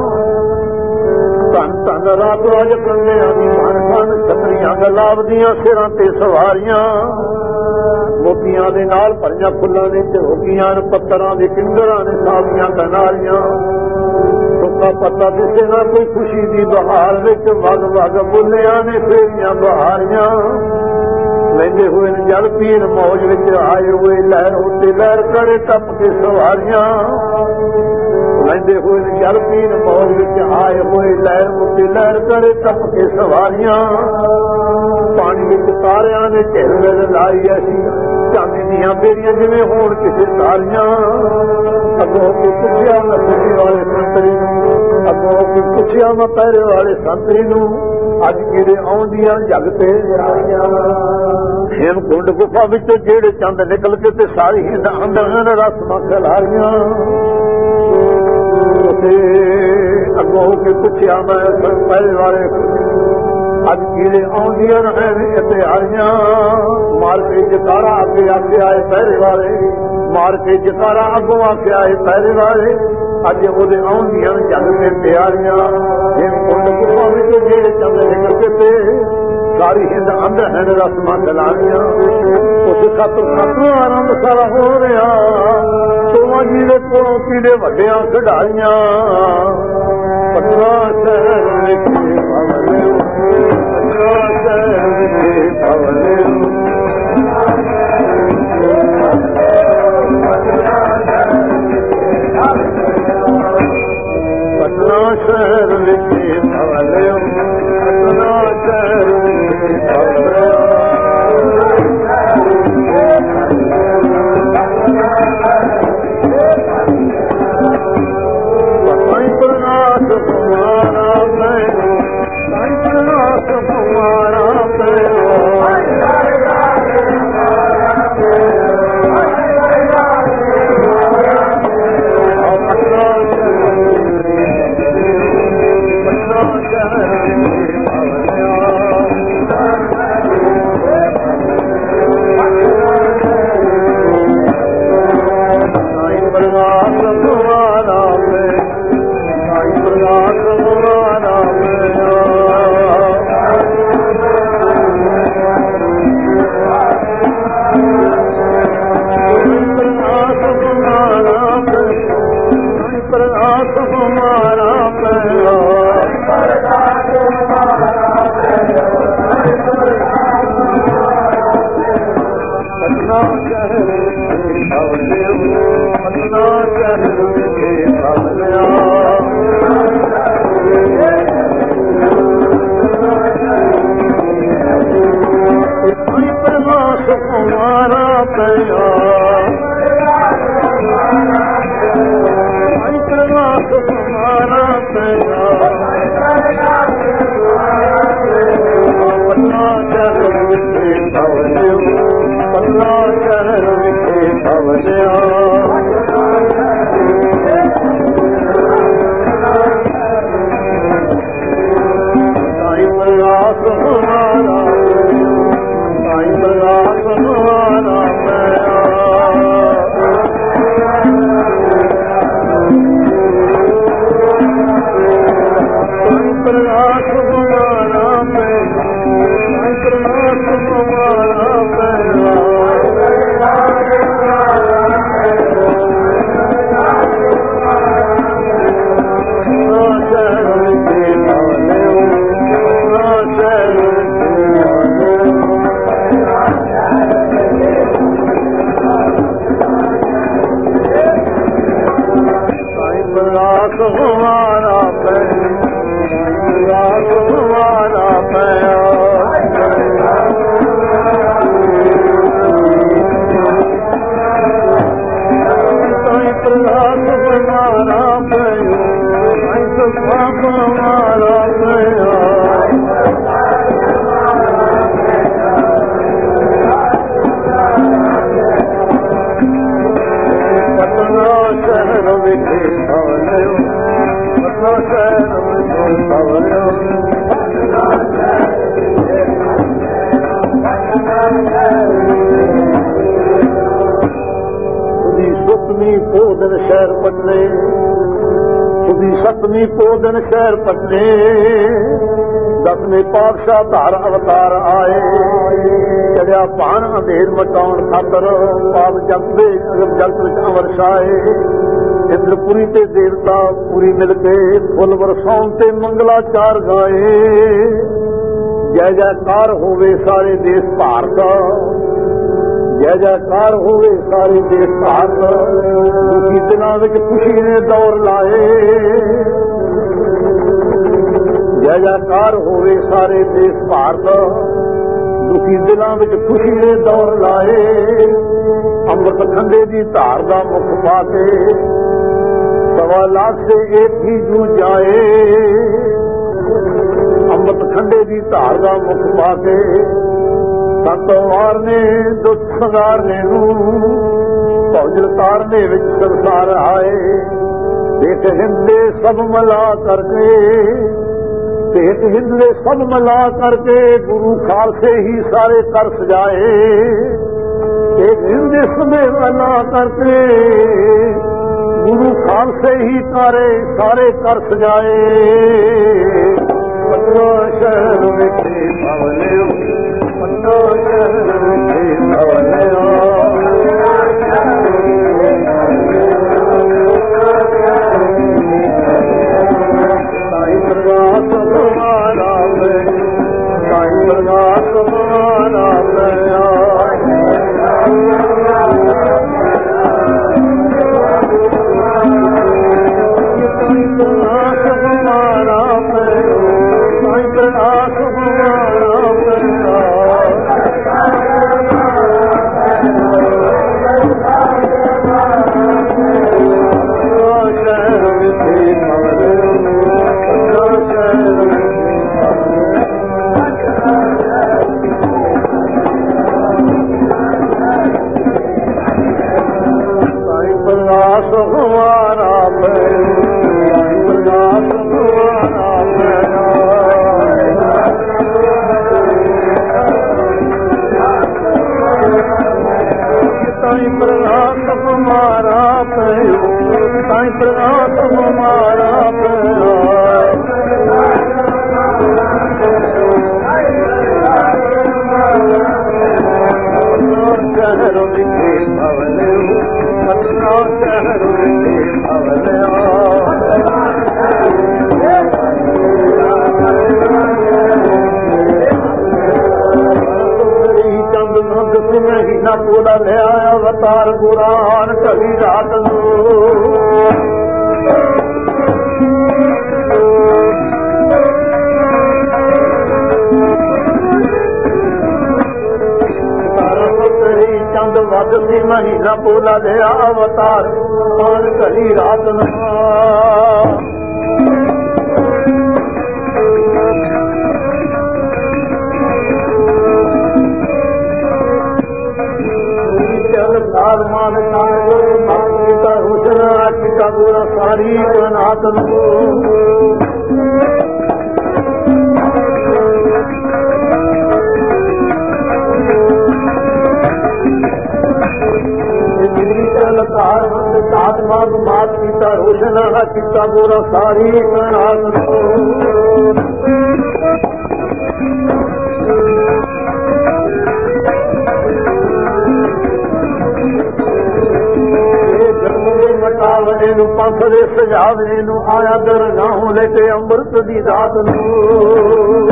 ਧੰਨ ਧੰਨ ਰਾਤੋਂ ਅੱਜ ਕੰਡਿਆਂ ਦੀ ਬਨ ਠਨ ਛਤਰੀਆਂ ਗਲਾਵਦੀਆਂ ਸਿਰਾਂ ਤੇ ਸਵਾਰੀਆਂ ਮੋਤੀਆਂ ਦੇ ਨਾਲ ਭਰੀਆਂ ਫੁੱਲਾਂ ਨੇ ਝੋਕੀਆਂ ਨੇ ਪੱਤਰਾਂ ਦੇ ਕਿੰਗਰਾਂ ਨੇ ਸਾਵੀਆਂ ਕਨਾਰੀਆਂ ਸੁੱਕਾ ਪੱਤਾ ਦਿਸੇ ਨਾ ਕੋਈ ਖੁਸ਼ੀ ਦੀ ਬਹਾਰ ਵਿੱਚ ਵਗ ਵਗ ਬੁੱਲਿਆਂ ਨੇ ਫੇਰੀਆਂ ਬਹਾਰੀਆਂ ਲੈਂਦੇ ਹੋਏ ਨੇ ਜਲ ਪੀਣ ਮੌਜ ਵਿੱਚ ਆਏ ਹੋਏ ਲਹਿਰ ਉੱਤੇ ਲਹਿਰ ਕਰੇ ਟੱਪ ਕੇ ਸਵਾਰੀਆਂ ਲੈਂਦੇ ਹੋਏ ਨੇ ਜਲ ਪੀਣ ਮੌਜ ਵਿੱਚ ਆਏ ਹੋਏ ਲਹਿਰ ਉੱਤੇ ਲਹਿਰ ਕਰੇ ਟੱਪ ਕੇ ਸਵਾਰੀਆਂ ਪਾਣੀ ਵਿੱਚ ਤਾਰਿਆਂ ਨੇ ਢਿੱਲ ਲਾਈ ਐਸੀ ਚਾਂਦੀ ਦੀਆਂ ਬੇੜੀਆਂ ਜਿਵੇਂ ਹੋਣ ਕਿਸੇ ਤਾਰੀਆਂ ਅੱਗੋਂ ਕੋਈ ਪੁੱਛਿਆ ਮੈਂ ਪੁੱਛੀ ਵਾਲੇ ਸੰਤਰੀ ਨੂੰ ਅੱਗੋਂ ਕੋਈ ਪੁੱਛਿਆ ਮੈਂ ਪਹਿਰੇ ਵਾਲੇ ਸੰਤਰੀ ਨੂੰ ਅੱਜ ਕਿਹੜੇ ਆਉਂਦੀਆਂ ਜਗ ਤੇ ਆਈਆਂ ਹੇਮ ਕੁੰਡ ਗੁਫਾ ਵਿੱਚੋਂ ਜਿਹੜੇ ਚੰਦ ਨਿਕਲ ਕੇ ਤੇ ਸਾਰੀ ਹਿੰਦ ਅੰਦਰ ਰਸ ਮਖਲ ਹਾਰੀਆਂ ਤੇ ਅੱਗੋਂ ਕੇ ਪੁੱਛਿਆ ਮੈਂ ਪਹਿਰੇ ਵਾਲੇ ਅੱਜ ਕਿਹੜੇ ਆਉਂਦੀਆਂ ਨੇ ਇੱਥੇ ਆਈਆਂ ਮਾਰ ਕੇ ਜਕਾਰਾ ਅੱਗੇ ਅੱਗੇ ਆਏ ਪਹਿਰੇ ਵਾਲੇ ਮਾਰ ਕੇ ਜਕਾਰਾ ਅੱਗੋਂ ਆ ਕੇ ਆਏ ਪਹਿਰੇ ਵਾਲੇ ਅੱਜ ਉਹਦੇ ਆਉਂਦੀਆਂ ਜਗ ਤੇ ਪਿਆਰੀਆਂ ਹੇਮ ਕੁੰਡ ਗੁਫਾ ਵਿੱਚੋਂ ਜਿਹੜੇ ਚੰਦ ਨਿਕਲ ਕੇ ਤੇ ਸਾਰੀ ਹਿੰਦ ਅੰਦਰ ਹੈ ਰਸਮਾਂ ਚਲਾਣੀਆਂ ਉਸ ਖਾਤਰ ਖਾਤਰ ਆਨੰਦ ਸਾਰਾ ਹੋ ਰਿਹਾ ਸੋਮਾ ਜੀ ਦੇ ਕੋਲੋਂ ਪੀੜੇ ਵੱਡਿਆਂ ਖਿਡਾਰੀਆਂ ਪਟਨਾ ਸ਼ਹਿਰ ਵਿਖੇ ਪਵਲਿਓ ਪਟਨਾ ਸ਼ਹਿਰ ਵਿਖੇ ਪਵਲਿਓ ਪਟਨਾ ਸ਼ਹਿਰ ਵਿਖੇ ਪਵਲਿਓ ਪਟਨਾ ਸ਼ਹਿਰ ਵਿਖੇ ਪਵਲਿਓ ਸਾਈਂ ਪ੍ਰਗਾਸ ਹਮਾਰਾ ਪਿਆ ਸਾਈਂ ਪ੍ਰਗਾਸ ਹਮਾਰਾ ਮਾਰਾ ਪੈ ਪ੍ਰਗਾਸ ਮਾਰਾ ਪਿਆ ਤਾਈ ਪ੍ਰਗਾਸ ਮਾਰਾ ਪਿਆ ਤਾਈ ਸੁਖ ਮਾਰਾ ਪਿਆ ਸ਼ਹਿਰ ਵਿਖੇ ਸਵਰਿਓ ਪਟਨਾ ਸ਼ਹਿਰ ਵਿਖੇ ਸਵਰਿਓ ਉਹਦੀ ਸੁਖਮੀ ਪੋਦਨ ਸ਼ਹਿਰ ਪਟਨੇ ਉਹਦੀ ਸਤਵੀਂ ਪੋਦਨ ਸ਼ਹਿਰ ਪਟਨੇ ਦਸਵੇਂ ਪਾਤਸ਼ਾਹ ਧਾਰ ਅਵਤਾਰ ਆਏ ਚੜਿਆ ਭਾਣ ਅੰਧੇਰ ਮਟਾਉਣ ਖਾਤਰ ਪਾਪ ਜਗਤ ਦੇ ਜਗਤ ਵਿੱਚ ਅਮਰ ਛਾਏ ਇੰਦਰਪੁਰੀ ਤੇ ਦੇਵਤਾ ਪੂਰੀ ਮਿਲ ਕੇ ਫੁੱਲ ਵਰਸਾਉਣ ਤੇ ਮੰਗਲਾਚਾਰ ਗਾਏ ਜੈ ਜੈਕਾਰ ਹੋਵੇ ਸਾਰੇ ਦੇਸ਼ ਭਾਰਤ ਜੈ ਜੈਕਾਰ ਹੋਵੇ ਸਾਰੇ ਦੇਸ਼ ਭਾਰਤ ਦੁਖੀ ਦਿਨਾਂ ਵਿੱਚ ਖੁਸ਼ੀ ਨੇ ਦੌਰ ਲਾਏ ਜੈ ਜੈਕਾਰ ਹੋਵੇ ਸਾਰੇ ਦੇਸ਼ ਭਾਰਤ ਦੁਖੀ ਦਿਲਾਂ ਵਿੱਚ ਖੁਸ਼ੀ ਦੇ ਦੌਰ ਲਾਏ ਅੰਮ੍ਰਿਤ ਖੰਡੇ ਦੀ ਧਾਰ ਦਾ ਮੁਖ ਪਾ ਕੇ ਸਵਾ ਲੱਖ ਸੇ ਏਕ ਹੀ ਜੂ ਜਾਏ ਅੰਮ੍ਰਿਤ ਖੰਡੇ ਦੀ ਧਾਰ ਦਾ ਮੁਖ ਪਾ ਕੇ ਸੰਤ ਵਾਰਨੇ ਦੁੱਖ ਸੰਗਾਰਨੇ ਨੂੰ ਭੌਜਲ ਤਾਰਨੇ ਵਿੱਚ ਸੰਸਾਰ ਆਏ ਦੇਖ ਹਿੰਦੇ ਸਭ ਮਲਾ ਕਰਕੇ ਇੱਕ ਹਿੰਦ ਦੇ ਸਭ ਮਿਲਾ ਕਰਕੇ ਗੁਰੂ ਖਾਲਸੇ ਹੀ ਸਾਰੇ ਕਰ ਸਜਾਏ ਇੱਕ ਹਿੰਦ ਦੇ ਸਮੇਂ ਮਿਲਾ ਕਰਕੇ ਗੁਰੂ ਖਾਲਸੇ ਹੀ ਸਾਰੇ ਸਾਰੇ ਕਰ ਸਜਾਏ ਪਟਨਾ ਸ਼ਹਿਰ ਵਿਖੇ ਸਵਰਿਓ ਪਟਨਾ ਸ਼ਹਿਰ ਵਿਖੇ ਸਵਰਿਓ ਤਾਈ ਪ੍ਰਗਾਸ ਮਾਰਾ ਤਾਈ ਪ੍ਰਗਾਸ ਮਾਰਾ ਪਿਆ ਤਾਈ ਪ੍ਰਗਾਸ ਮਾਰਾ ਪਿਆ ਤਾਈ ਪ੍ਰਗਾਸ ਮਾਰਾ ਪਿਆ ਸ਼ਹਿਰ ਵਿਖੇ ਸਵਰਿਓ ਪ੍ਰਗਾਸ ਹਮਾਰਾ ਪਿਆ ਪ੍ਰਗਾਸ ਹਮਾਰਾ ਪਿਆ ਤਾਈ ਪ੍ਰਗਾਸ ਹਮਾਰਾ ਪਿਆ ਤਾਈ ਪ੍ਰਗਾਸ ਹਮਾਰਾ ਪਿਆ ਸ਼ਹਿਰ ਵਿਖੇ ਸਵਰਿਓ ਪਟਨਾ ਸ਼ਹਿਰ ਵਿਖੇ ਸਵਰਿਓ ਚੰਦ ਨੰਦ ਸਿੰਘ ਹੀ ਨਾ ਪੂਰਾ ਲਿਆ ਅਵਤਾਰ ਕੁਰਾਨ ਕਹੀ ਰਾਤ ਨੂੰ ਚੰਦ ਵੱਧ ਸੀ ਮਹੀਨਾ ਪੋਲਾ ਲਿਆ ਅਵਤਾਰ ਆਨ ਘੜੀ ਰਾਤ ਨੂੰ ਚਲ ਸਾਰ ਮਾਨ ਕਾਇ ਮਾਤੀ ਦਾ ਹੁਸਨ ਆਕਿਤਾ ਪੂਰਾ ਸਾਰੀ ਬਨਾਤ ਨੂੰ ਤਾਰ ਮੰਦ ਤਾਤ ਮਾਗ ਮਾਤ ਕੀਤਾ ਰੋਸ਼ਨ ਹਾ ਕੀਤਾ ਗੋਰਾ ਸਾਰੀ ਕਣਾਤ ਮਟਾਵਣੇ ਨੂੰ ਪੰਥ ਦੇ ਸਜਾਵਣੇ ਨੂੰ ਆਇਆ ਦਰਗਾਹੋਂ ਲੈ ਕੇ ਅੰਮ੍ਰਿਤ ਦੀ ਦਾਤ ਨੂੰ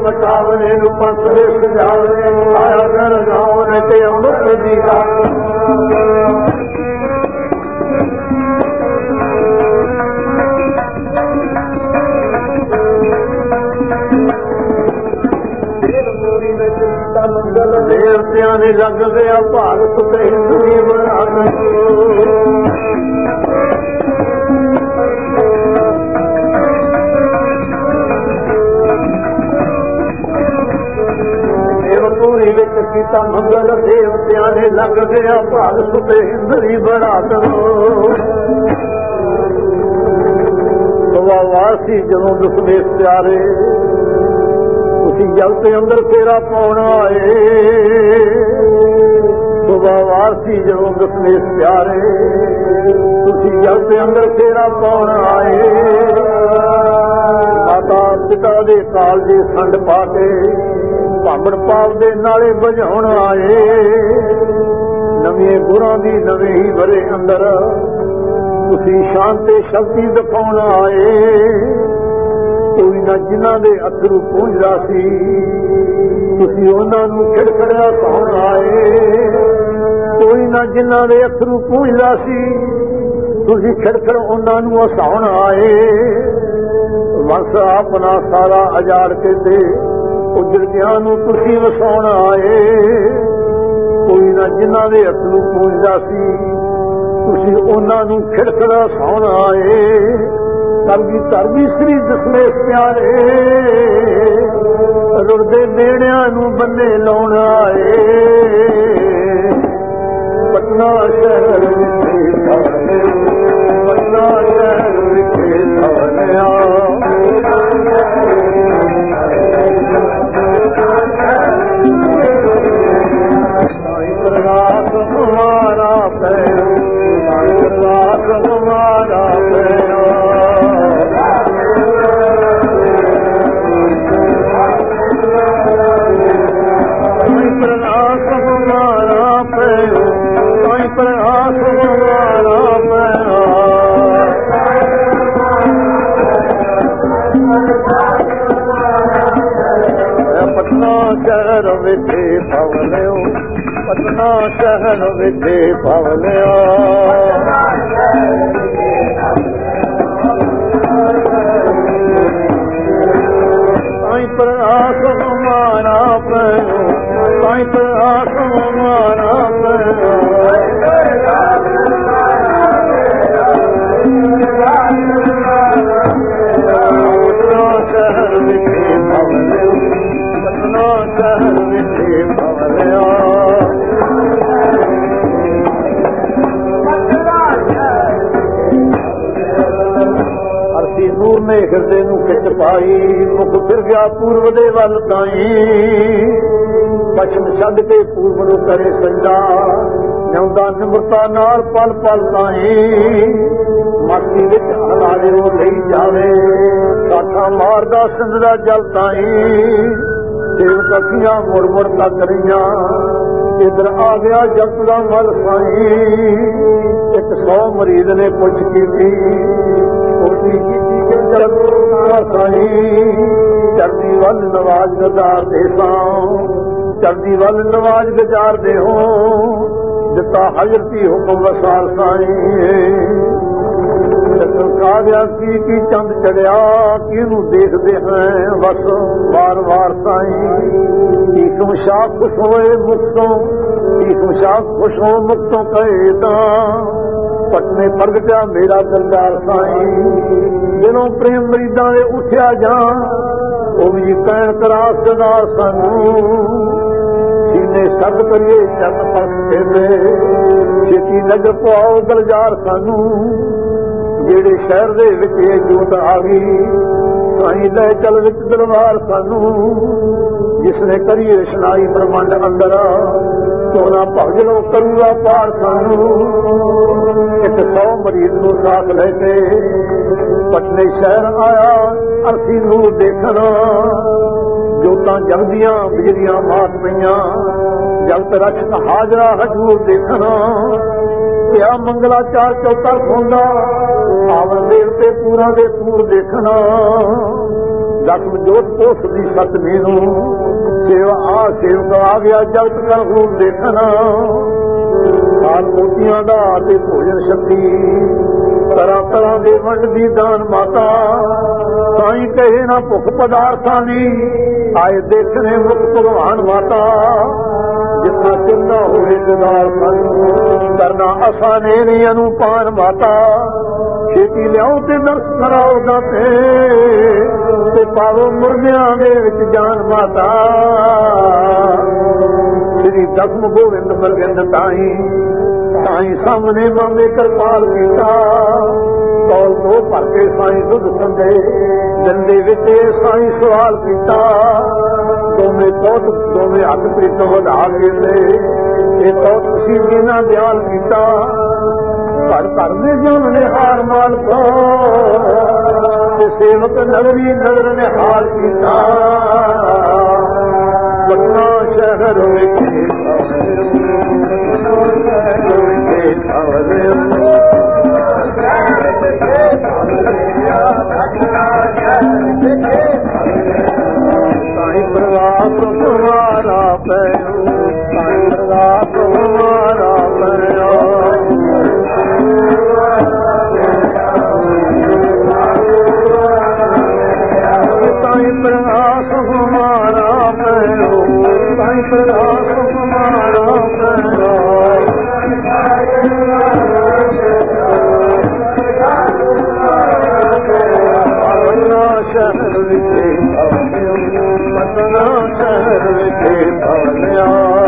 ਮਟਾਵਨੇ ਨੂੰ ਪੰਥ ਦੇ ਸਜਾਵਨੇ ਆਇਆ ਕਰ ਗਾਉਨੇ ਤੇ ਅੰਮ੍ਰਿਤ ਦੀ ਰਾਤ ਦੇਵਤਿਆਂ ਨੇ ਲੱਗਦੇ ਆ ਭਾਰਤ ਤੇ ਹਿੰਦੂ ਬਣਾ ਦੇਵਪੂਰੀ ਵਿੱਚ ਕੀਤਾ ਮੰਗਲ ਦੇਵਤਿਆਂ ਨੇ ਲੱਗਦੇ ਆ ਭਾਰਤ ਤੇ ਹਿੰਦੂ ਬਣਾ ਦੋ ਵਾਸੀ ਜਦੋਂ ਦੁਸ਼ਮਣੇ ਪਿਆਰੇ ਤੁਸੀਂ ਜਲ ਦੇ ਅੰਦਰ ਫੇਰਾ ਪਾਉਣਾ ਆਏ ਸੁਭਾਵਾਸੀ ਜਦੋਂ ਦੁਸ਼ਮਣੇ ਪਿਆਰੇ ਤੁਸੀਂ ਜਲ ਦੇ ਅੰਦਰ ਫੇਰਾ ਪਾਉਣਾ ਆਏ ਮਾਤਾ ਪਿਤਾ ਦੇ ਕਾਲਜੇ ਖੰਡ ਪਾ ਕੇ ਭਾਂਬੜ ਪਾਪ ਦੇ ਨਾਲੇ ਬੁਝਾਉਣ ਆਏ ਨਵੇਂ ਗੁਰਾਂ ਦੀ ਨਵੇਂ ਹੀ ਭਰੇ ਅੰਦਰ ਤੁਸੀਂ ਸ਼ਾਂਤੀ ਸ਼ਕਤੀ ਦਿਖਾਉਣ ਆਏ ਕੋਈ ਨਾ ਜਿਨ੍ਹਾਂ ਦੇ ਅਥਰੂ ਪੂੰਝਦਾ ਸੀ ਤੁਸੀਂ ਉਹਨਾਂ ਨੂੰ ਖਿੜਖੜਿਆ ਸੌਣ ਆਏ ਕੋਈ ਨਾ ਜਿਨ੍ਹਾਂ ਦੇ ਅਥਰੂ ਪੂੰਝਦਾ ਸੀ ਤੁਸੀਂ ਖਿੜਖੜ ਉਹਨਾਂ ਨੂੰ ਹਸਾਉਣ ਆਏ ਵੰਸ ਆਪਣਾ ਸਾਰਾ ਅਜਾੜ ਕੇ ਤੇ ਉਜੜਦਿਆਂ ਨੂੰ ਤੁਸੀਂ ਵਸਾਉਣ ਆਏ ਕੋਈ ਨਾ ਜਿਨ੍ਹਾਂ ਦੇ ਅਥਰੂ ਪੂੰਝਦਾ ਸੀ ਤੁਸੀਂ ਉਹਨਾਂ ਨੂੰ ਖਿੜਖੜਾ ਸੌਣ ਆਏ ਕਲਗੀ ਧਰਮੀ ਸ੍ਰੀ ਦਸਵੇਂ ਪਿਆਰੇ ਰੁੜਦੇ ਬੇੜਿਆਂ ਨੂੰ ਬੰਨੇ ਲਾਉਣ ਆਏ ਪਟਨਾ ਸ਼ਹਿਰ ਵਿਖੇ ਪਟਨਾ ਸ਼ਹਿਰ ਵਿਖੇ ਧਾਰਿਆ ਪ੍ਰਗਾਸ ਹਮਾਰਾ ਪੈਰ ਪ੍ਰਗਾਸ ਹਮਾਰਾ ਪੈਰ ਪ੍ਰਗਾਸ ਹਮਾਰਾ ਪੈਰ ਕੋਈ ਪ੍ਰਗਾਸ ਹਮਾਰਾ ਪੈਰ ਪਟਨਾ ਸ਼ਹਿਰ ਵਿਖੇ ਭਵਲਿਓ ਪਟਨਾ ਸ਼ਹਿਰ ਵਿਖੇ ਭਵਲਿਓ ਸਾਈਂ ਪ੍ਰਆਸ ਹਮਾਰਾ ਪਇਓ ਸਾਈਂ ਪ੍ਰਆਸ ਹਮਾਰਾ ਪਇਓ ਪਟਨਾ ਸ਼ਹਿਰ ਵਿਖੇ ਭਵਲਿਓ ਪਟਨਾ ਸ਼ਹਿਰ ਵਿਖੇ ਭਵਲਿਓ ਨੂਰ ਨੇ ਹਿਰਦੇ ਨੂੰ ਖਿੱਚ ਪਾਈ ਮੁਖ ਫਿਰ ਗਿਆ ਪੂਰਬ ਦੇ ਵੱਲ ਤਾਈ ਪਛਮ ਛੱਡ ਕੇ ਪੂਰਬ ਨੂੰ ਕਰੇ ਸੰਜਾ ਨਿਉਂਦਾ ਨਿਮਰਤਾ ਨਾਲ ਪਲ ਪਲ ਤਾਈ ਮਾਟੀ ਵਿੱਚ ਹਲਾਰੇ ਨੂੰ ਲਈ ਜਾਵੇ ਸਾਥਾ ਮਾਰਦਾ ਸਿੰਧ ਦਾ ਜਲ ਤਾਈ ਸੇਵਕ ਅੱਖੀਆਂ ਮੁੜ ਮੁੜ ਤੱਕ ਰਹੀਆਂ ਇਧਰ ਆ ਗਿਆ ਜਪ ਦਾ ਮਲ ਸਾਈ ਇੱਕ ਸੌ ਮਰੀਜ਼ ਨੇ ਪੁੱਛ ਕੀਤੀ ਚੜਦੀ ਵੱਲ ਨਵਾਜ਼ ਗਜ਼ਾਰ ਦੇ ਸਾਂ ਚੜਦੀ ਵੱਲ ਨਵਾਜ਼ ਗਜ਼ਾਰ ਦੇ ਹੋ ਦਿੱਤਾ ਹਜ਼ਰਤੀ ਹੁਕਮ ਵਸਾਲ ਸਾਈ ਕਾਰਿਆ ਕੀ ਕੀ ਚੰਦ ਚੜਿਆ ਕਿਹਨੂੰ ਦੇਖਦੇ ਹੈ ਬਸ ਵਾਰ ਵਾਰ ਸਾਈ ਕੀ ਤੁਮ ਸ਼ਾਹ ਖੁਸ਼ ਹੋਏ ਮੁਕਤੋਂ ਕੀ ਤੁਮ ਸ਼ਾਹ ਖੁਸ਼ ਹੋ ਮੁਕਤੋਂ ਕਹੇ ਤਾਂ ਪਟਨੇ ਪ੍ਰਗਟਿਆ ਮੇਰਾ ਦਰਬਾਰ ਸਾਈ ਜਦੋਂ ਪ੍ਰੇਮ ਮਰੀਦਾਂ ਦੇ ਉੱਠਿਆ ਜਾਂ ਉਹ ਵੀ ਕਹਿਣ ਕਰਾ ਸਦਾਰ ਸਾਨੂੰ ਸੀਨੇ ਸਭ ਕਰੀਏ ਚੰਨ ਪਰਸੇ ਦੇ ਛੇਤੀ ਨਜ਼ਰ ਪਾਓ ਦਰਜਾਰ ਸਾਨੂੰ ਜਿਹੜੇ ਸ਼ਹਿਰ ਦੇ ਵਿੱਚ ਇਹ ਜੋਤ ਆ ਗਈ ਸਾਈ ਲੈ ਚੱਲ ਵਿੱਚ ਦਰਬਾਰ ਸਾਨੂੰ ਜਿਸਨੇ ਕਰੀਏ ਇਸ਼ਨਾਈ ਬ੍ਰਹਮੰਡ ਅੰਦਰ ਸੋਨਾ ਭਗਜਨੋਂ ਕਰੂਗਾ ਪਾਰ ਸਾਨੂੰ ਇੱਕ ਸੌ ਮਰੀਜ਼ ਨੂੰ ਸਾਥ ਲੈ ਕੇ ਪਟਨੇ ਸ਼ਹਿਰ ਆਇਆ ਅਰਥੀ ਨੂੰ ਦੇਖਣਾ ਜੋਤਾਂ ਜਗਦੀਆਂ ਬਿਜਲੀਆਂ ਮਾਤ ਪਈਆਂ ਜਗਤ ਰਚਤ ਹਾਜ਼ਰਾ ਹਜੂਰ ਦੇਖਣਾ ਪਿਆ ਮੰਗਲਾਚਾਰ ਚੌਥਾ ਖੋਂਦਾ ਆਵਨ ਦੇਵਤੇ ਪੂਰਾ ਦੇ ਪੂਰ ਦੇਖਣਾ ਜ਼ਖਮ ਜੋਤ ਪੋਸਦੀ ਸਤਮੀ ਨੂੰ ਸੇਵਾ ਆ ਸੇਵਕ ਆ ਗਿਆ ਜਗਤ ਕਰ ਰੂਪ ਦੇਖਣਾ ਹਾਲ ਮੋਤੀਆਂ ਦਾ ਤੇ ਭੋਜਨ ਸ਼ਕਤੀ ਤਰ੍ਹਾਂ ਤਰ੍ਹਾਂ ਦੇ ਵੰਡਦੀ ਦਾਨ ਮਾਤਾ ਸਾਈਂ ਕਹੇ ਨਾ ਭੁੱਖ ਪਦਾਰਥਾਂ ਦੀ ਆਏ ਦੇਖਣੇ ਮੁਖ ਭਗਵਾਨ ਮਾਤਾ ਜਿੰਨਾ ਚੰਗਾ ਹੋਵੇ ਜਦਾਰ ਕਰਨਾ ਅਸਾਂ ਨੇ ਨਹੀਂ ਅਨੂਪਾਨ ਮਾਤਾ ਛੇਤੀ ਲਿਆਓ ਤੇ ਦਰਸ ਕਰਾਓ ਦਾਤੇ ਤੇ ਪਾਵੋ ਮੁਰਦਿਆਂ ਦੇ ਵਿੱਚ ਜਾਨ ਮਾਤਾ ਸ੍ਰੀ ਦਸਮ ਗੋਵਿੰਦ ਮਰਗੰਦ ਤਾਈ ਸਾਈਂ ਸਾਹਮਣੇ ਮਾਮੇ ਕਰਪਾਲ ਕੀਤਾ ਕੌਲ ਤੋਂ ਭਰ ਕੇ ਸਾਈਂ ਦੁੱਧ ਸੰਦੇ ਦਿਲ ਦੇ ਵਿੱਚ ਸਾਈਂ ਸਵਾਲ ਕੀਤਾ ਦੋਵੇਂ ਬਹੁਤ ਦੋਵੇਂ ਹੱਥ ਪ੍ਰੀਤ ਵਧਾ ਕੇ ਇਹ ਬਹੁਤ ਤੁਸੀਂ ਬਿਨਾਂ ਦਿਆਲ ਕੀਤਾ ਘਰ ਘਰ ਦੇ ਜਨ ਨੇ ਹਾਰ ਮਾਲ ਕੋ ਤੇ ਸੇਵਕ ਨਗਰੀ ਨਗਰ ਨੇ ਹਾਲ ਕੀਤਾ ਪਟਨਾ ਸ਼ਹਿਰ ਵਿੱਚ ਸਾਈਂ ਪ੍ਰਗਾਸ ਤੁਹਾਰਾ ਪੈਓ ਸਾਈਂ ਪ੍ਰਗਾਸ ਤੁਹਾਰਾ ਪੈਓ ਸਾਈਂ ਪ੍ਰਗਾਸ ਤੁਹਾਰਾ ਪੈਓ ਸਾਈਂ ਪ੍ਰਗਾਸ ਤੁਹਾਰਾ ਪੈਓ ਸ਼ਹਿਰ ਵਿਖੇ ਪਟਨਾ ਸ਼ਹਿਰ ਵਿਖੇ ਭਾਲਿਆ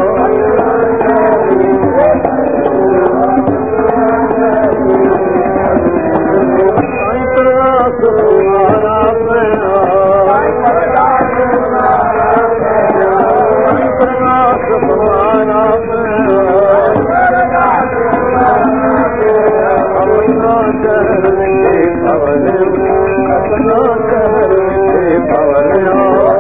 ਸਾਈਂ ਪ੍ਰਗਾਸ ਤੁਹਾਰਾ ਪੈਣਾ ਸਾਈਂ ਪ੍ਰਗਾਸ ਤੁਹਾਰਾ ਆਪਣਾ ਸ਼ਹਿਰ ਵਿਖੇ ਭਾਲਿਆ ਆਪਣਾ ਸ਼ਹਿਰ ਵਿਖੇ ਭਾਲਿਆ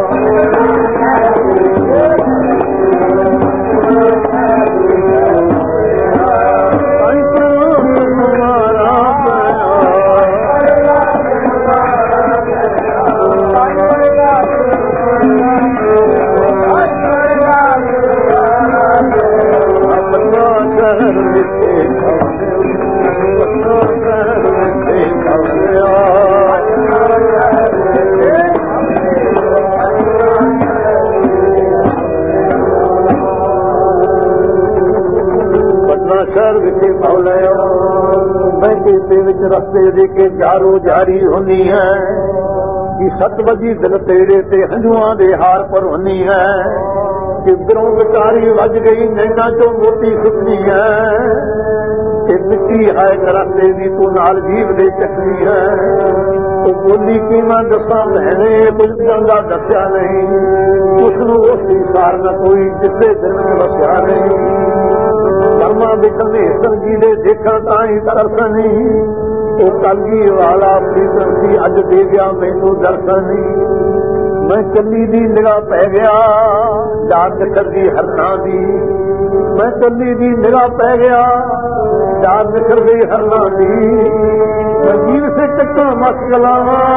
ਸ਼ਹਿਰ ਵਿਖੇ ਭੌਲਿਆ ਬੈਠੇ ਦੇ ਵਿੱਚ ਰਸਤੇ ਦੇ ਕੇ ਜਾਰੋ ਜਾਰੀ ਹੁੰਦੀ ਹੈ ਕਿ ਸੱਤ ਵਜੀ ਦਿਲ ਤੇੜੇ ਤੇ ਹੰਝੂਆਂ ਦੇ ਹਾਰ ਪਰ ਹੁੰਦੀ ਹੈ ਕਿਧਰੋਂ ਵਿਚਾਰੀ ਵੱਜ ਗਈ ਨੈਣਾ ਚੋਂ ਮੋਤੀ ਸੁੱਟਣੀ ਹੈ ਤੇ ਮਿੱਟੀ ਹੈ ਰਸਤੇ ਦੀ ਤੂੰ ਨਾਲ ਜੀਵ ਦੇ ਚੱਕਰੀ ਹੈ ਉਹ ਬੋਲੀ ਕਿ ਮੈਂ ਦੱਸਾਂ ਭੈਣੇ ਕੁਝ ਜਾਂਦਾ ਦੱਸਿਆ ਨਹੀਂ ਉਸ ਨੂੰ ਉਸ ਦੀ ਸਾਰ ਨਾ ਕੋਈ ਜਿਸਦੇ ਦਿਲ ਵਿੱਚ ਵਸਿਆ ਨਹੀਂ ਕਰਮਾ ਵਿੱਚ ਹਮੇਸ਼ਾ ਜੀ ਦੇ ਦੇਖਾਂ ਤਾਂ ਹੀ ਦਰਸ਼ਨ ਨਹੀਂ ਉਹ ਕਲਗੀ ਵਾਲਾ ਪ੍ਰੀਤਮ ਦੀ ਅੱਜ ਦੇ ਗਿਆ ਮੈਨੂੰ ਦਰਸ਼ਨ ਨਹੀਂ ਮੈਂ ਕੱਲੀ ਦੀ ਨਿਗਾਹ ਪੈ ਗਿਆ ਜਾਤ ਕਰਦੀ ਹਰਨਾ ਦੀ ਮੈਂ ਕੱਲੀ ਦੀ ਨਿਗਾਹ ਪੈ ਗਿਆ ਜਾਤ ਨਿਕਲਦੀ ਹਰਨਾ ਦੀ ਜੀਵ ਸੇ ਚੱਕਾ ਮਸਕਲਾ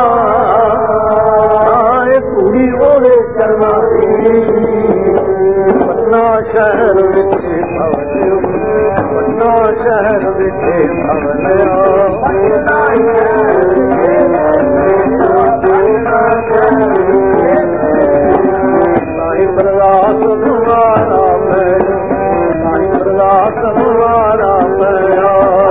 ਇਹ ਪੂਰੀ ਉਹਦੇ ਕਰਨਾ ਦੀ ਪਟਨਾ ਸ਼ਹਿਰ ਵਿਖੇ ਭਵਲਿਓ ਪਟਨਾ ਸ਼ਹਿਰ ਵਿਖੇ ਭਵਲਿਓ ਸਾਈਂ ਪ੍ਰਗਾਸ ਤੁਹਾਰਾ ਪੈਓ ਸਾਈਂ ਪ੍ਰਗਾਸ ਤੁਹਾਰਾ ਪੈਓ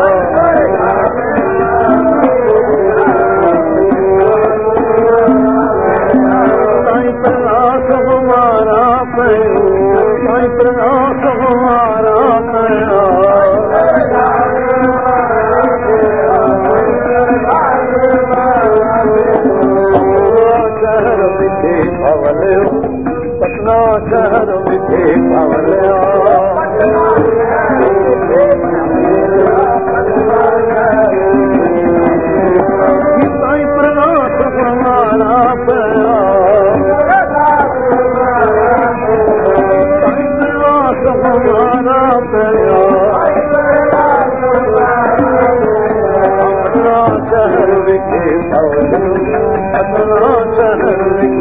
ਸਾਈਂ ਪ੍ਰਗਾਸ ਤੁਹਾਰਾ ਪੈਓ ਸਾਈਂ ਪ੍ਰਗਾਸ ਤੁਹਾਰਾ ਪੈਓ ਸ਼ਹਿਰ ਵਿਖੇ ਭਵਲਿਓ ਪਟਨਾ ਸ਼ਹਿਰ ਵਿਖੇ ਭਵਲਿਓ ਸਾਈਂ ਪ੍ਰਗਾਸ ਤੁਹਾਰਾ ਪੈਓ ਸਾਈਂ ਪ੍ਰਗਾਸ ਤੁਹਾਰਾ ਪੈਓ ਪਟਨਾ ਸ਼ਹਿਰ ਵਿਖੇ ਭਵਲਿਓ ਪਟਨਾ ਸ਼ਹਿਰ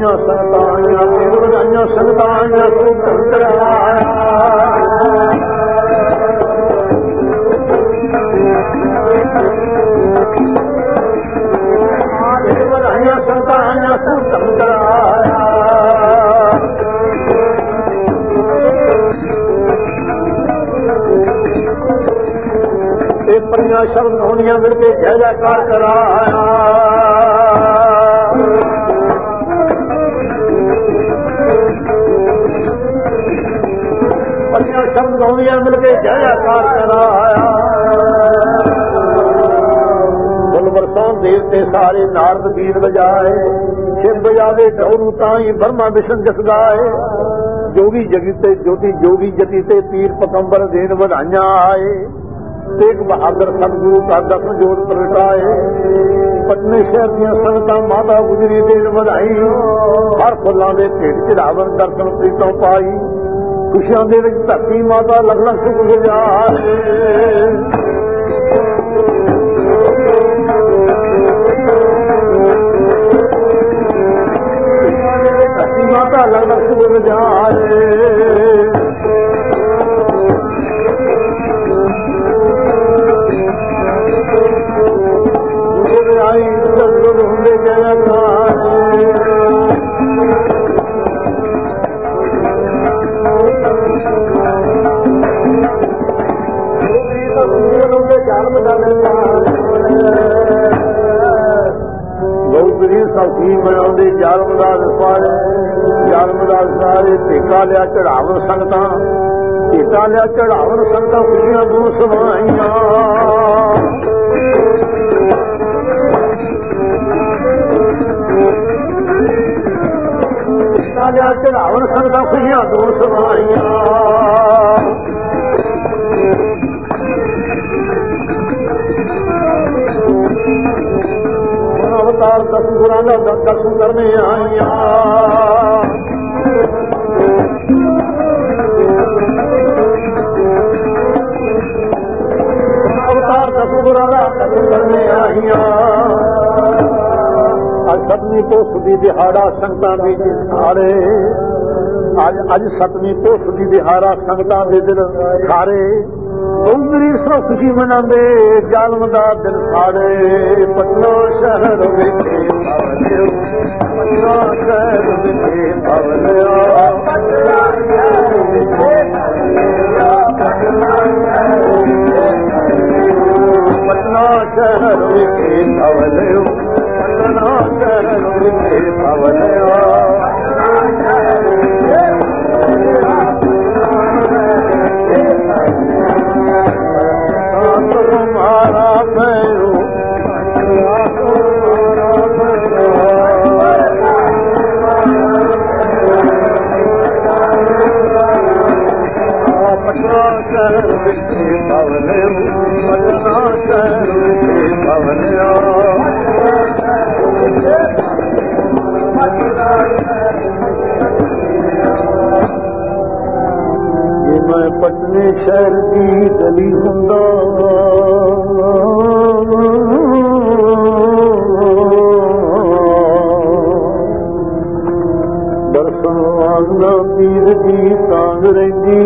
ਵਧਾਈਆਂ ਸੰਗਤਾਂ ਆਈਆਂ, ਢੇਰ ਵਧਾਈਆਂ ਸੰਗਤਾਂ ਆਈਆਂ, ਤੂੰ ਧੰਦਰ ਢੇਰ ਵਧਾਈਆਂ ਸੰਗਤਾਂ ਆਈਆਂ, ਤੂੰ ਧੰਦਰ ਇਹ ਪਰੀਆਂ ਸ਼ਬਦ ਹੋਣੀਆਂ ਮਿਲ ਕੇ ਜੈ ਜੈਕਾਰ ਕਰਾਇਆ। ਪਰੀਆਂ ਸ਼ਬਦ ਹੋਣੀਆਂ ਮਿਲ ਕੇ ਜੈ ਜੈਕਾਰ ਕਰਾਇਆ। ਬੁਲਵਰਸਾਂ ਦੇਵ ਤੇ ਸਾਰੇ ਨਾਰਦ ਵੀਰ ਵਜਾਏ, ਸ਼ਿਵ ਵਜਾਵੇ ਢੋਰੂ ਤਾਂ ਹੀ ਬਰਮਾ ਵਿਸ਼ਨ ਜਸ ਗਾਏ। ਜੋਗੀ ਜਗੀ ਤੇ ਜੋਤੀ ਜੋਗੀ ਜਤੀ ਤੇ ਪੀਰ ਪਕੰਬਰ ਦੇਣ ਵਧਾਈਆਂ ਆਏ। ਤੇਗ ਬਹਾਦਰ ਸਤਿਗੁਰੂ ਦਾ ਦਸਮ ਜੋਤ ਪ੍ਰਗਟਾਏ। ਪਟਨੇ ਸ਼ਹਿਰ ਦੀਆਂ ਸੰਗਤਾਂ ਮਾਤਾ ਗੁਜਰੀ ਦੇਣ ਵਧਾਈ। ਹਰ ਫੁੱਲਾਂ ਦੇ ਭੇਟ ਚੜਾਵਨ ਦਰਸ਼ਨ ਪ੍ਰੀਤੋਂ ਪਾਈ। ਖੁਸ਼ੀਆਂ ਦੇ ਵਿੱਚ ਧਰਤੀ ਮਾਤਾ ਲੱਖ ਲੱਖ ਸ਼ੁਕਰ ਗੁਜ਼ਾਰ। ਧਰਤੀ ਮਾਤਾ ਲੱਖ ਲੱਖ ਸ਼ੁਕਰ ਗੁਜ਼ਾਰ। ਆਈ ਸਤਿਗੁਰ ਹੁੰਦੇ ਜੈਕਾਰ। ਗੌਤਰੀ ਸਖੀ ਬਣਾਉਂਦੇ ਜਨਮ ਦਾ ਵਿਸਾਰੇ, ਜਨਮ ਦਾ ਵਿਸਾਰੇ ਟੇਕਾ ਲਿਆ ਚੜਾਵਨ ਸੰਗਤਾਂ, ਟੇਕਾ ਲਿਆ ਚੜਾਵਨ ਸੰਗਤਾਂ ਖੁਸ਼ੀਆਂ ਦੂਰ ਸਮਾਈਆਂ। ਲਿਆ ਚੜਾਵਨ ਸੰਗਤਾਂ ਖੁਸ਼ੀਆਂ ਦੂਰ ਸਮਾਈਆਂ। ਅਵਤਾਰ ਦਸ ਗੁਰਾਂ ਦਾ ਦਰਸ਼ਨ ਕਰਨੇ ਆਈਆਂ। ਅਵਤਾਰ ਦਸ ਗੁਰਾਂ ਦਾ ਦਰਸ਼ਨ ਕਰਨੇ ਆਈਆਂ। ਅੱਜ ਸਤਵੀਂ ਪੋਸ ਦੀ ਦਿਹਾੜਾ ਸੰਗਤਾਂ ਦੀ ਖਾਰੇ। ਅੱਜ ਅੱਜ ਸਤਵੀਂ ਪੋਸ ਦੀ ਦਿਹਾੜਾ ਸੰਗਤਾਂ ਦੇ ਦਿਲ ਖਾਰੇ। ਗੌਤਰੀ ਸੋ ਖੁਸ਼ੀ ਮਨਾਉਂਦੇ ਜ਼ਾਲਮ ਦਾ ਦਿਲ ਖਾੜੇ। ਪਟਨਾ ਸ਼ਹਿਰ ਵਿਖੇ ਭਵਲਿਓ, ਪਟਨਾ ਸ਼ਹਿਰ ਵਿਖੇ ਭਵਲਿਓ, ਪਟਨਾ ਸ਼ਹਿਰ ਵਿਖੇ ਭਵਲਿਓ, ਪਟਨਾ ਸ਼ਹਿਰ ਵਿਖੇ ਭਵਲਿਓ, ਪਟਨਾ ਸ਼ਹਿਰ ਵਿਖੇ ਭਵਲਿਓ। तुम्हारा भैरो पटना शहर विखे भवलियो, पटना शहर विखे भवलियो। मैं पटने शहर की गली हुंदा, दर्शन वांगा पीर की तांग रही।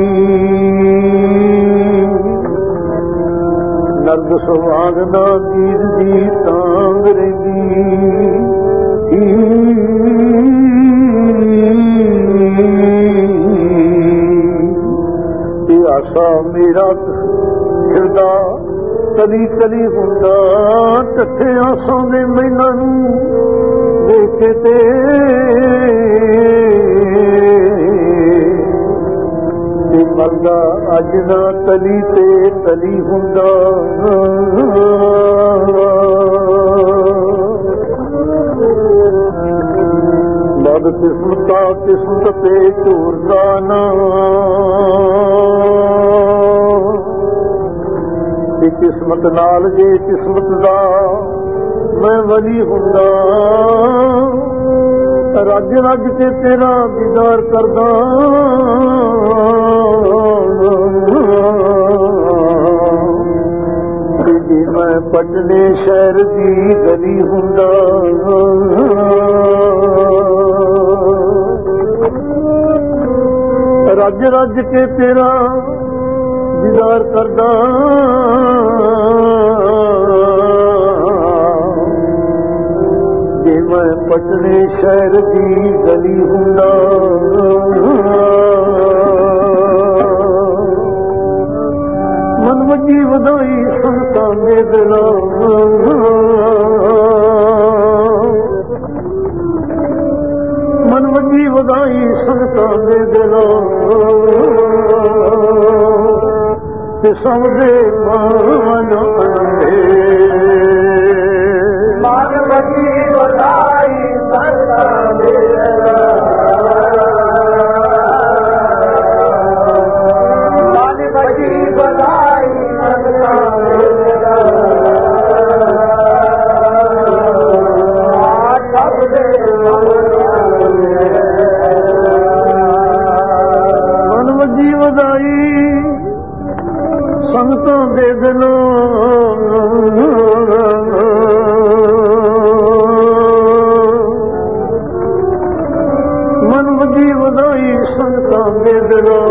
नर्द सुहागना पीर की तांग रही। आसा मेरा फिरदा कली कली हुंदा, टठे आसां दे मैनां नूं देख ते मरदा अज ना तली ते तली हुंदा। बद किस्मता किस्मत ते चूरदा ना, किस्मत नाल जे किस्मत दा मैं वली हुंदा। रज रज के तेरा दीदार करदा, जी मैं पटने शहर दी गली हुंदा। ਰੱਜ ਰੱਜ ਕੇ ਤੇਰਾ ਦੀਦਾਰ ਕਰਦਾ ਜੇ ਮੈਂ ਪਟਨੇ ਸ਼ਹਿਰ ਦੀ ਗਲੀ ਹੁੰਦਾ ਮਨ ਵੱਜੀ ਵਧਾਈ ਸੰਤਾਂ ਦੇ ਦਿਲਾਂ ਮਨ ਵੱਜੀ ਵਧਾਈ ਸੰਤਾਂ ਦੇ ਦਿਲਾਂ ਤੇ ਸਭ ਦੇ ਮਨ ਅਨੰਦੇ ਮਨ ਵੱਜੀ ਵਧਾਈ ਸੰਤਾਂ ਦੇ ਦਿਲਾਂ ਮਨ ਵੱਜੀ ਵਧਾਈ ਸੰਤਾਂ ਦੇ ਦਿਲਾਂ ਸਭ ਦੇ ਮਨ ਵੱਜੀ ਵਧਾਈ ਸੰਗਤਾਂ ਦੇ ਦਿਲੋਂ ਮਨ ਵੱਜੀ ਵਧਾਈ ਸੰਗਤਾਂ ਦੇ ਦਿਲੋਂ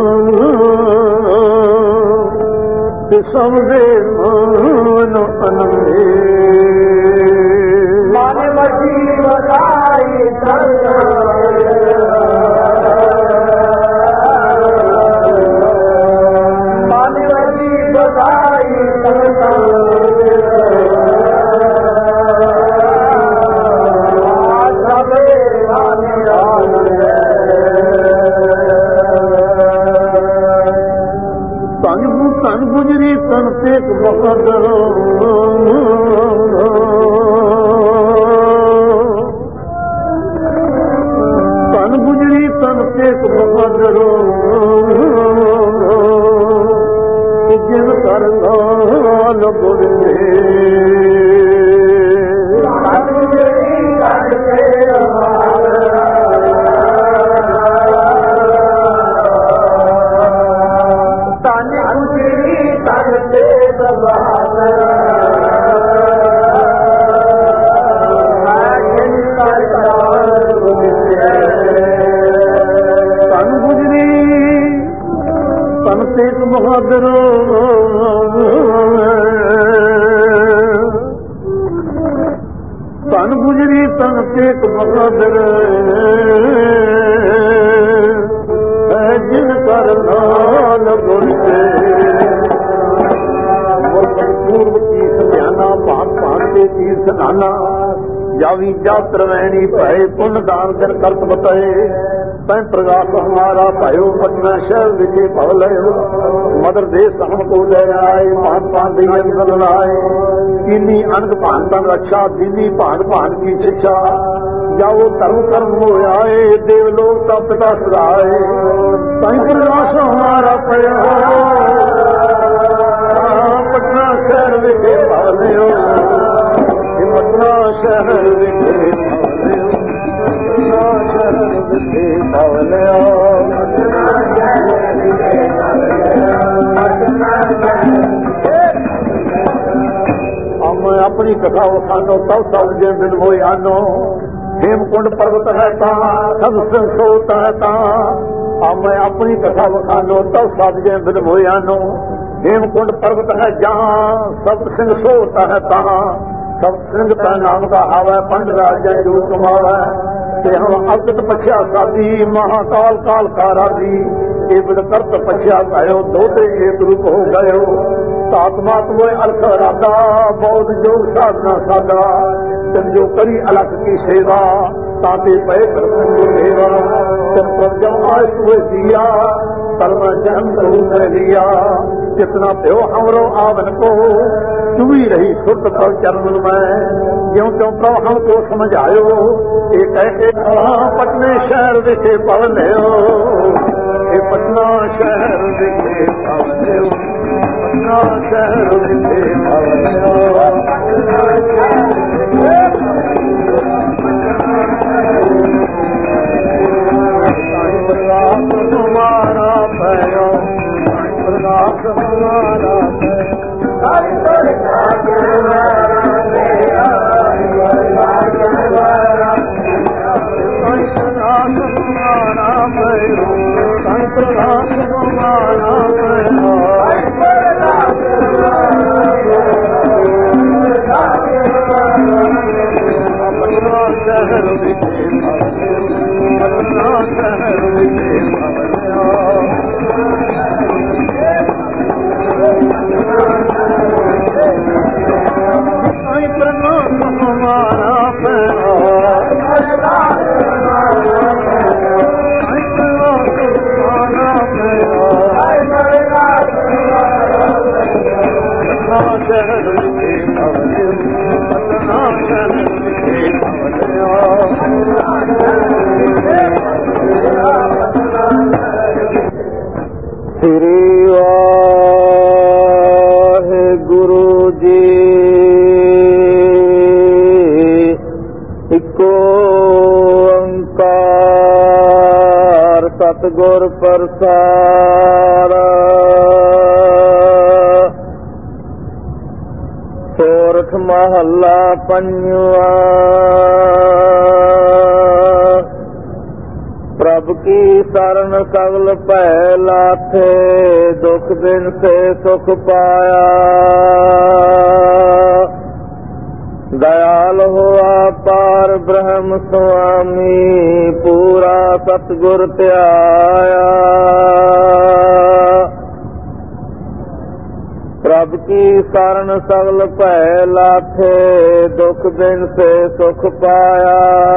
ਤੇ ਸਭ ਦੇ ਮਨ ਅਨੰਦੇ ਮਨ ਵੱਜੀ ਵਧਾਈ ਸੰਗਤਾਂ ਦੇ ਦਿਲੋਂ ਧਨ ਗੁਜਰੀ ਤਨ ਤੇਕ ਬਹਾਦਰ ਧਨ ਗੁਜਰੀ ਤਨ ਤੇਕ ਬਹਾਦਰ ਜਿਨ ਕਰ ਲਾਲ ਬੋਲੇ ਧਨ ਗੁਜਰੀ ਤਨ ਤੇਕ ਬਹਾਦਰ ਧਨ ਗੁਜਰੀ ਤਨ ਤੇਕ ਬਹਾਦਰ ਧਨ ਗੁਜਰੀ ਤਨ ਤੇਕ ਬਹਾਦਰ ਜਿਨ ਕਰ ਲਾਲ ਬੋਲੇ ਪੂਰਬ ਕੀ ਸਧਿਆਨਾ ਭਾਂਤ ਭਾਂਤ ਦੇ ਤੀਰਥ ਨਾਨਾ ਜਾਵੀ ਜਾਤਰ ਵੈਣੀ ਭਏ ਪੁੰਨ ਦਾਨ ਕਰ ਕਰਤ ਬਤਾਏ ਤੈਂ ਪ੍ਰਗਾਸ ਹਮਾਰਾ ਭਾਇਓ ਪਟਨਾ ਸ਼ਹਿਰ ਵਿਖੇ ਭਵ ਲਿਓ ਮਦਰ ਦੇ ਸਹਮ ਕੋ ਲੈ ਆਏ ਭਾਂਤ ਭਾਂਤ ਦੇ ਅੰਦਰ ਲਾਏ ਕੀਨੀ ਅਨੰਦ ਭਾਂਤ ਤਨ ਰੱਛਾ ਦੀਨੀ ਭਾਂਤ ਭਾਂਤ ਕੀ ਸਿੱਖਿਆ ਜਾਓ ਧਰਮ ਕਰਮ ਹੋਇਆ ਏ ਦੇਵ ਲੋਕ ਤਾਂ ਪਿਤਾ ਸਦਾਏ ਤੈਂ ਪ੍ਰਗਾਸ ਹਮਾਰਾ ਭਾਇਓ ਪਟਨਾ ਸ਼ਹਿਰ ਵਿਖੇ ਭਵ ਲਿਓ ਪਟਨਾ ਸ਼ਹਿਰ ਵਿਖੇ ਭਵ ਲਿਓ ਪਟਨਾ ਸ਼ਹਿਰ ਵਿਖੇ ਭਵ ਲਿਓ ਮੈਂ ਆਪਣੀ ਕਥਾ ਵਖਾਨੋ ਤਉ ਸਭ ਜੇ ਦਿਨ ਹੋਏ ਆਨੋ ਹੇਮਕੁੰਡ ਪਰਬਤ ਹੈ ਤਾਂ ਸਭ ਸੰਸੋਤ ਹੈ ਤਾਂ ਆ ਮੈਂ ਆਪਣੀ ਕਥਾ ਵਖਾਨੋ ਤਉ ਸਭ ਜੇ ਦਿਨ ਹੋਏ ਆਨੋ ਹੇਮਕੁੰਡ ਪਰਬਤ ਹੈ ਜਹਾਂ ਸਭ ਸਿੰਘ ਸੋਤ ਹੈ ਤਾਂ ਸਭ ਸਿੰਘ ਦਾ ਨਾਮ ਦਾ ਹਾਵੈ ਪੰਡ ਰਾਜੈ ਜੋ ਕਮਾਵੈ ਤੇ ਹਮ ਅਬਦਤ ਪਛਿਆ ਸਾਦੀ ਮਹਾਕਾਲ ਕਾਲ ਕਾਰਾ ਦੀ ਇਹ ਬਿਦ ਕਰਤ ਪਛਿਆ ਭਇਓ ਦੋਤੇ ਏਕ ਰੂਪ ਹੋ ਗਇਓ ਤਾਤਮਾਤਮੋਏ ਅਲਖ ਰਾਦਾ ਬੌਧ ਜੋਗ ਸਾਧਨਾ ਸਾਦਾ ਤਨ ਜੋ ਕਰੀ ਅਲਖ ਕੀ ਸੇਵਾ ਤਾਤੇ ਪਏ ਕਰਤਨ ਜੋ ਸੇਵਾ ਤਨ ਪ੍ਰਜਾ ਆਇਸ ਹੋਏ ਦਿਆ कर्म जन्म करू कर लिया जितना प्यो हमरो आवन को चुभी रही सुरत पर चरण में ज्यों त्यों प्रभ हमको समझ आयो ये कह के पटने शहर विखे पव लियो ये पटना शहर विखे पव लियो पटना शहर विखे पव लियो तुम्हारा भयो प्रकाश तुम्हारा ਸ੍ਰੀ ਵਾਹਿਗੁਰੂ ਜੀ। ਇੱਕੋ ਓੰਕਾਰ ਸਤਿਗੁਰ ਪ੍ਰਸਾਦ। ਸੋਰਠ ਮਹੱਲਾ ਪੰਜਵਾਂ। ਪ੍ਰਭ ਕੀ ਸਰਨ ਸਗਲ ਭੈ ਲਾਥੇ, ਦੁਖ ਬਿਨ ਸੇ ਸੁਖ ਪਾਇਆ। ਦਇਆਲ ਹੋਆ ਪਾਰ ਬ੍ਰਹਮ ਸੁਆਮੀ, ਪੂਰਾ ਸਤਿਗੁਰ ਧਿਆਇਆ। ਪ੍ਰਭ ਕੀ ਸਰਨ ਸਗਲ ਭੈ ਲਾਥੇ, ਦੁਖ ਬਿਨ ਸੇ ਸੁਖ ਪਾਇਆ।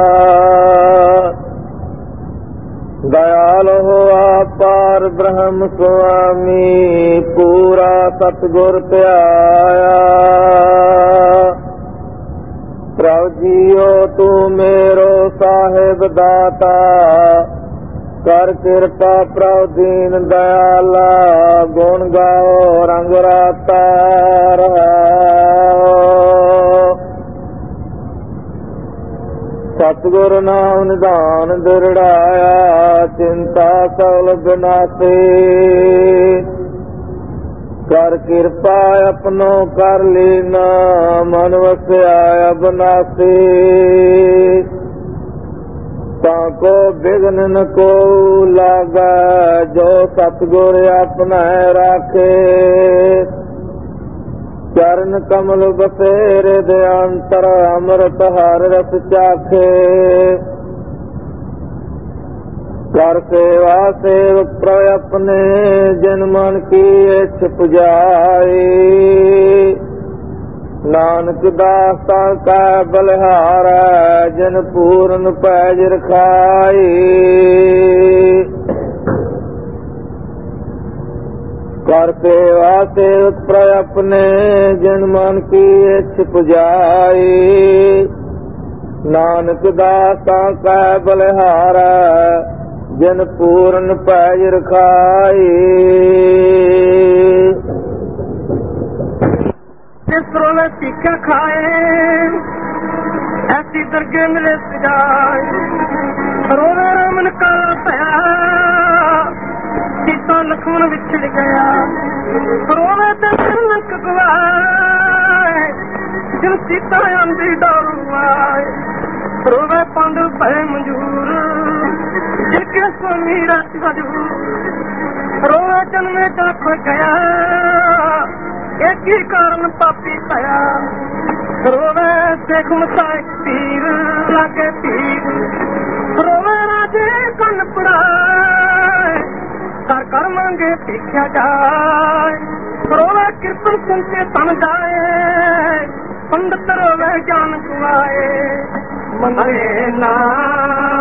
ਦਇਆਲ ਹੋਆ ਪਾਰ ਬ੍ਰਹਮ ਸੁਆਮੀ, ਪੂਰਾ ਸਤਿਗੁਰ ਧਿਆਇਆ। ਪ੍ਰਭ ਜੀਓ ਤੂੰ ਮੇਰੋ ਸਾਹਿਬ ਦਾਤਾ, ਕਰ ਕਿਰਪਾ ਪ੍ਰਭ ਦੀਨ ਦਇਆਲਾ। ਗੁਣ ਗਾਓ ਰੰਗ ਰਾਤਾ ਰਹਾਓ। ਸਤਿਗੁਰ ਨਾਮ ਨਿਧਾਨ ਦਿਰੜਾਇਆ, ਚਿੰਤਾ ਸਗਲ ਬਿਨਾਸੀ। ਕਰ ਕਿਰਪਾ ਆਪਣੋ ਕਰ ਲੀਨਾ, ਮਨ ਵਸਿਆ ਅਬਨਾਸੀ। ਤਾਂ ਕੋ ਬਿਘਨ ਨ ਕੋ ਲਾਗੈ, ਜੋ ਸਤਿਗੁਰ ਆਪਣਾ ਰਾਖੇ। ਚਰਨ ਕਮਲ ਬਸੇਰੇ ਦੇ ਅੰਤਰ, ਅੰਮ੍ਰਿਤ ਹਰ ਰਸ ਚਾਖੇ। ਕਰ ਸੇਵਾ ਸੇਵਕ ਪ੍ਰਭ ਆਪਣੇ, ਜਿਨ ਮਨ ਕੀ ਇੱਛ ਪੁਜਾਈ। ਨਾਨਕ ਦਾਸ ਕਾ ਬਲਿਹਾਰੈ, ਜਿਨ ਪੂਰਨ ਪੈਜ ਰਖਾਈ। ਕਰ ਸੇਵਾ ਸੇਵਕ ਪ੍ਰਭ ਆਪਣੇ, ਜਿਨ ਮਨ ਕੀ ਇੱਛ ਪੁਜਾਈ। ਨਾਨਕ ਦਾਸ ਕਾ ਬਲਿਹਾਰੈ, ਜਿਨ ਪੂਰਨ ਪੈਜ ਰਖਾਈ। ਜਿਸਰੋਂ ਨੇ ਭੀਖਿਆ ਖਾਏ, ਐਸੀ ਦਰਗੇ ਮਿਲੇ ਸਜਾਏ। ਰੋਵੇ ਰਮਨ ਕਾਲਾ ਪਿਆ, ਸੀਤਾ ਲਖਮਣ ਵਿਛੜ ਗਿਆ। ਰੋਵੇ ਤੇ ਤਿਲਕ ਗਵਾਏ, ਜਿਨ ਸੀਤਾ ਆਂਦੀ ਦਾਰੂ ਆਏ। ਰੋਵੇ ਪਾਂਡੂ ਭਏ ਮਨਜੂਰ, ਜਿਨ ਕੇ ਸੁਆਮੀ ਰਸ ਹਜੂਰ। ਰੋਵੇ ਜਨਮੇ ਚੱਖ ਗਿਆ, ਇੱਕ ਹੀ ਕਾਰਨ ਪਾਪੀ ਪਿਆ। ਰੋਵੇ ਸਿੱਖ ਮਸਾਇਕ ਪੀਰ ਲਾਗੇ ਪੀਰ। ਰੋਵੇ ਰਾਜੇ ਕੰਨ ਪੜਾਏ, ਕਰ ਕਰ ਮੰਗੇ ਭੀਖਿਆ ਜਾਏ। ਰੋਵੇ ਕੀਰਤਨ ਸੁਣ ਕੇ ਤਨ ਜਾਏ, ਪੰਡਤ ਰੋਵੇ ਜਾਨ ਗਵਾਏ। ਮੰਗੇ ਨਾ